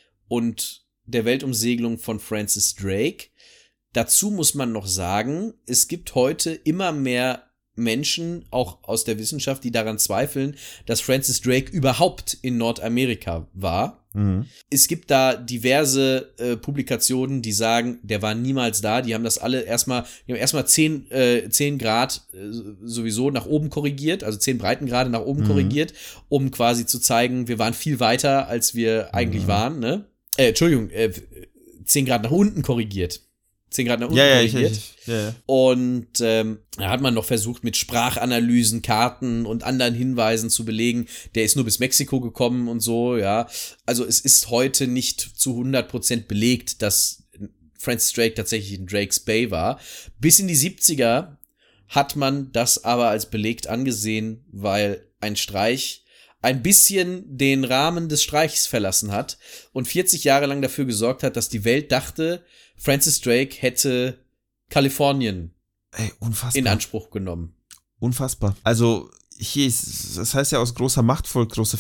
und der Weltumsegelung von Francis Drake. Dazu muss man noch sagen, es gibt heute immer mehr Menschen, auch aus der Wissenschaft, die daran zweifeln, dass Francis Drake überhaupt in Nordamerika war. Mhm. Es gibt da diverse äh, Publikationen, die sagen, der war niemals da. Die haben das alle erstmal, die haben erstmal zehn, äh, zehn Grad äh, sowieso nach oben korrigiert, also zehn Breitengrade nach oben mhm. korrigiert, um quasi zu zeigen, wir waren viel weiter, als wir eigentlich mhm. waren, ne? Äh, Entschuldigung, äh, zehn Grad nach unten korrigiert. zehn Grad nach unten ja, ja, korrigiert. ich, ich, ja, ja. Und ähm, da hat man noch versucht, mit Sprachanalysen, Karten und anderen Hinweisen zu belegen, der ist nur bis Mexiko gekommen und so, ja. Also es ist heute nicht zu hundert Prozent belegt, dass Francis Drake tatsächlich in Drake's Bay war. Bis in die siebziger hat man das aber als belegt angesehen, weil ein Streich ein bisschen den Rahmen des Streichs verlassen hat und vierzig Jahre lang dafür gesorgt hat, dass die Welt dachte, Francis Drake hätte Kalifornien Ey, unfassbar. in Anspruch genommen. Unfassbar. Also hier ist, das heißt ja aus großer Macht folgt große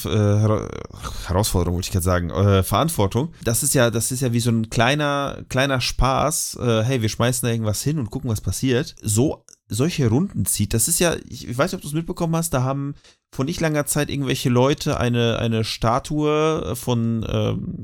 äh, Herausforderung, wollte ich gerade sagen, äh, Verantwortung. Das ist ja, das ist ja wie so ein kleiner, kleiner Spaß. Äh, hey, wir schmeißen da irgendwas hin und gucken, was passiert. So solche Runden zieht. Das ist ja, ich, ich weiß nicht, ob du es mitbekommen hast, da haben vor nicht langer Zeit irgendwelche Leute eine, eine Statue von, ähm,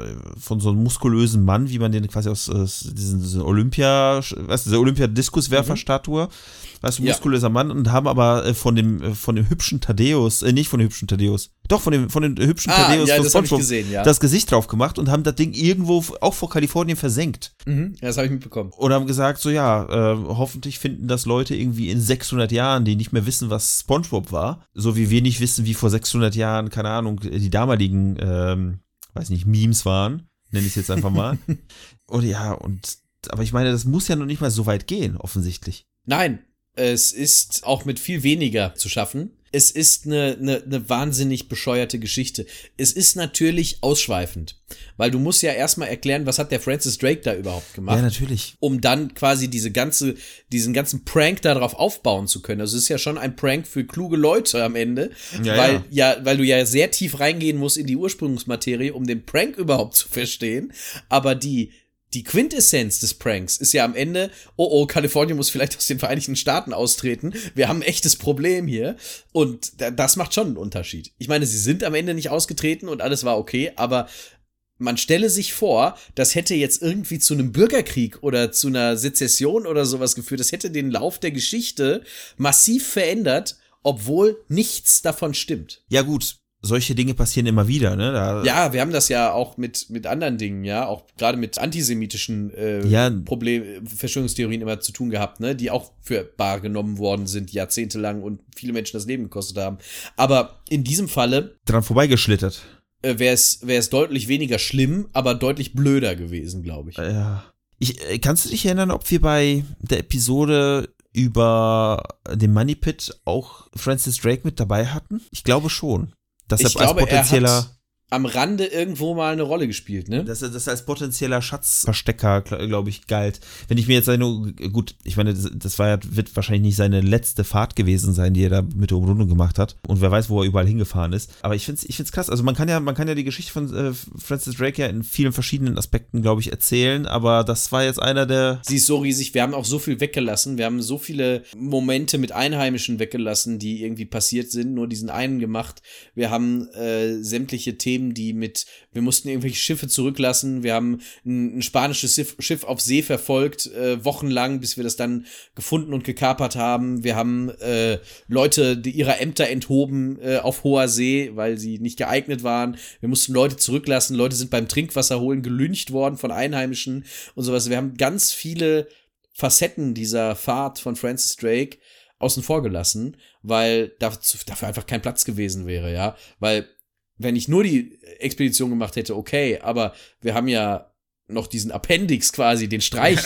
von so einem muskulösen Mann, wie man den quasi aus, aus diesen, diesen Olympia, weißt du, diese Olympia-Diskuswerfer-Statue, weißt du, muskulöser ja. Mann, und haben aber von dem, von dem hübschen Thaddeus, äh, nicht von dem hübschen Thaddeus, doch, von dem, von dem hübschen ah, Thaddeus ja, von das hab ich SpongeBob gesehen, ja. das Gesicht drauf gemacht und haben das Ding irgendwo auch vor Kalifornien versenkt. Mhm, das habe ich mitbekommen. Und haben gesagt, so ja, äh, hoffentlich finden das Leute irgendwie in sechshundert Jahren, die nicht mehr wissen, was SpongeBob war. So wie wir nicht wissen, wie vor sechshundert Jahren, keine Ahnung, die damaligen, ähm, weiß nicht, Memes waren, nenne ich es jetzt einfach mal. Und ja, und, aber ich meine, das muss ja noch nicht mal so weit gehen, offensichtlich. Nein, es ist auch mit viel weniger zu schaffen. Es ist eine, eine, eine wahnsinnig bescheuerte Geschichte. Es ist natürlich ausschweifend, weil du musst ja erstmal erklären, was hat der Francis Drake da überhaupt gemacht. Ja, natürlich. Um dann quasi diese ganze, diesen ganzen Prank darauf aufbauen zu können. Also es ist ja schon ein Prank für kluge Leute am Ende, ja, weil ja. ja, weil du ja sehr tief reingehen musst in die Ursprungsmaterie, um den Prank überhaupt zu verstehen. Aber die Die Quintessenz des Pranks ist ja am Ende, oh oh, Kalifornien muss vielleicht aus den Vereinigten Staaten austreten. Wir haben ein echtes Problem hier. Und das macht schon einen Unterschied. Ich meine, sie sind am Ende nicht ausgetreten und alles war okay, aber man stelle sich vor, das hätte jetzt irgendwie zu einem Bürgerkrieg oder zu einer Sezession oder sowas geführt. Das hätte den Lauf der Geschichte massiv verändert, obwohl nichts davon stimmt. Ja gut. Solche Dinge passieren immer wieder, ne? Da ja, wir haben das ja auch mit mit anderen Dingen, ja, auch gerade mit antisemitischen äh, ja. Problem, Verschwörungstheorien immer zu tun gehabt, ne, die auch für bar genommen worden sind, jahrzehntelang und viele Menschen das Leben gekostet haben. Aber in diesem Falle dran vorbeigeschlittert. Äh, wäre es wäre es deutlich weniger schlimm, aber deutlich blöder gewesen, glaube ich. Ja. Ich äh, kannst du dich erinnern, ob wir bei der Episode über den Money Pit auch Francis Drake mit dabei hatten? Ich glaube schon. Deshalb ich glaube, als potenzieller, er hat am Rande irgendwo mal eine Rolle gespielt, ne? Dass er das als potenzieller Schatzverstecker, glaube ich, galt. Wenn ich mir jetzt seine, gut, ich meine, das, das war ja, wird wahrscheinlich nicht seine letzte Fahrt gewesen sein, die er da mit der Umrundung gemacht hat. Und wer weiß, wo er überall hingefahren ist. Aber ich finde es ich find's krass. Also man kann ja, man kann ja die Geschichte von äh, Francis Drake ja in vielen verschiedenen Aspekten, glaube ich, erzählen. Aber das war jetzt einer der... Sie ist so riesig. Wir haben auch so viel weggelassen. Wir haben so viele Momente mit Einheimischen weggelassen, die irgendwie passiert sind. Nur diesen einen gemacht. Wir haben äh, sämtliche Themen, die mit, wir mussten irgendwelche Schiffe zurücklassen, wir haben ein, ein spanisches Schiff, Schiff auf See verfolgt, äh, wochenlang, bis wir das dann gefunden und gekapert haben. Wir haben äh, Leute, die ihrer Ämter enthoben äh, auf hoher See, weil sie nicht geeignet waren. Wir mussten Leute zurücklassen, Leute sind beim Trinkwasser holen gelyncht worden von Einheimischen und sowas. Wir haben ganz viele Facetten dieser Fahrt von Francis Drake außen vor gelassen, weil dafür, dafür einfach kein Platz gewesen wäre, ja, weil wenn ich nur die Expedition gemacht hätte, okay, aber wir haben ja noch diesen Appendix quasi, den Streich,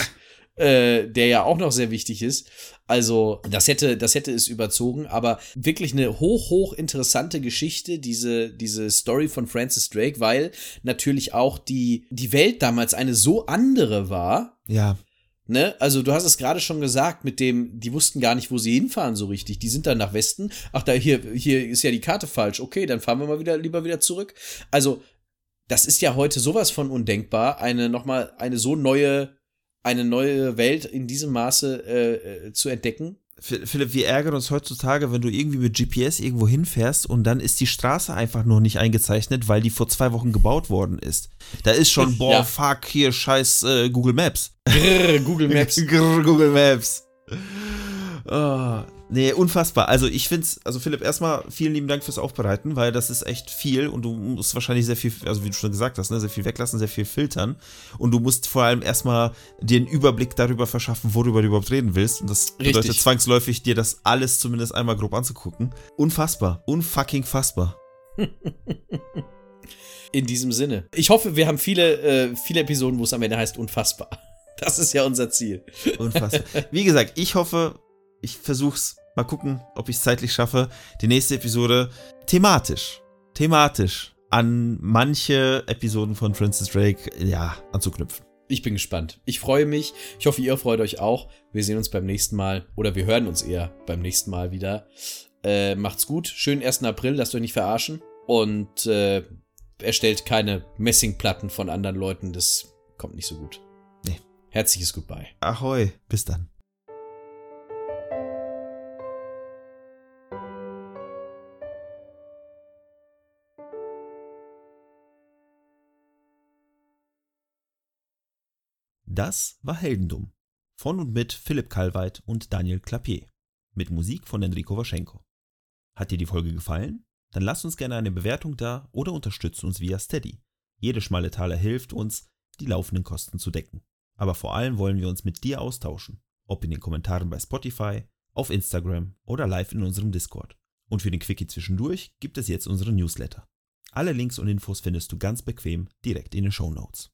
äh, der ja auch noch sehr wichtig ist. Also das hätte, das hätte es überzogen, aber wirklich eine hoch, hoch interessante Geschichte, diese, diese Story von Francis Drake, weil natürlich auch die, die Welt damals eine so andere war. Ja. Ne? Also du hast es gerade schon gesagt, mit dem, die wussten gar nicht, wo sie hinfahren so richtig. Die sind dann nach Westen. Ach, da hier, hier ist ja die Karte falsch. Okay, dann fahren wir mal wieder lieber wieder zurück. Also das ist ja heute sowas von undenkbar, eine nochmal eine so neue, eine neue Welt in diesem Maße äh, zu entdecken. Philipp, wir ärgern uns heutzutage, wenn du irgendwie mit G P S irgendwo hinfährst und dann ist die Straße einfach noch nicht eingezeichnet, weil die vor zwei Wochen gebaut worden ist. Da ist schon, boah, ja. fuck, hier, scheiß äh, Google Maps. Grrr, Google Maps. Grrr, Google Maps. Oh, nee, unfassbar. Also ich find's, also Philipp, erstmal vielen lieben Dank fürs Aufbereiten, weil das ist echt viel und du musst wahrscheinlich sehr viel, also wie du schon gesagt hast, ne, sehr viel weglassen, sehr viel filtern und du musst vor allem erstmal dir einen Überblick darüber verschaffen, worüber du überhaupt reden willst und das bedeutet Richtig. zwangsläufig, dir das alles zumindest einmal grob anzugucken. Unfassbar, unfucking fassbar. In diesem Sinne. Ich hoffe, wir haben viele, äh, viele Episoden, wo es am Ende heißt unfassbar. Das ist ja unser Ziel. Unfassbar. Wie gesagt, ich hoffe, ich versuch's. Mal gucken, ob ich es zeitlich schaffe. Die nächste Episode thematisch, thematisch an manche Episoden von Francis Drake, ja, anzuknüpfen. Ich bin gespannt. Ich freue mich. Ich hoffe, ihr freut euch auch. Wir sehen uns beim nächsten Mal. Oder wir hören uns eher beim nächsten Mal wieder. Äh, macht's gut. Schönen ersten April. Lasst euch nicht verarschen. Und äh, erstellt keine Messingplatten von anderen Leuten. Das kommt nicht so gut. Nee. Herzliches Goodbye. Ahoi. Bis dann. Das war Heldendum. Von und mit Philipp Kallweit und Daniel Clapier. Mit Musik von Enrico Waschenko. Hat dir die Folge gefallen? Dann lass uns gerne eine Bewertung da oder unterstütze uns via Steady. Jede schmale Taler hilft uns, die laufenden Kosten zu decken. Aber vor allem wollen wir uns mit dir austauschen. Ob in den Kommentaren bei Spotify, auf Instagram oder live in unserem Discord. Und für den Quickie zwischendurch gibt es jetzt unsere Newsletter. Alle Links und Infos findest du ganz bequem direkt in den Shownotes.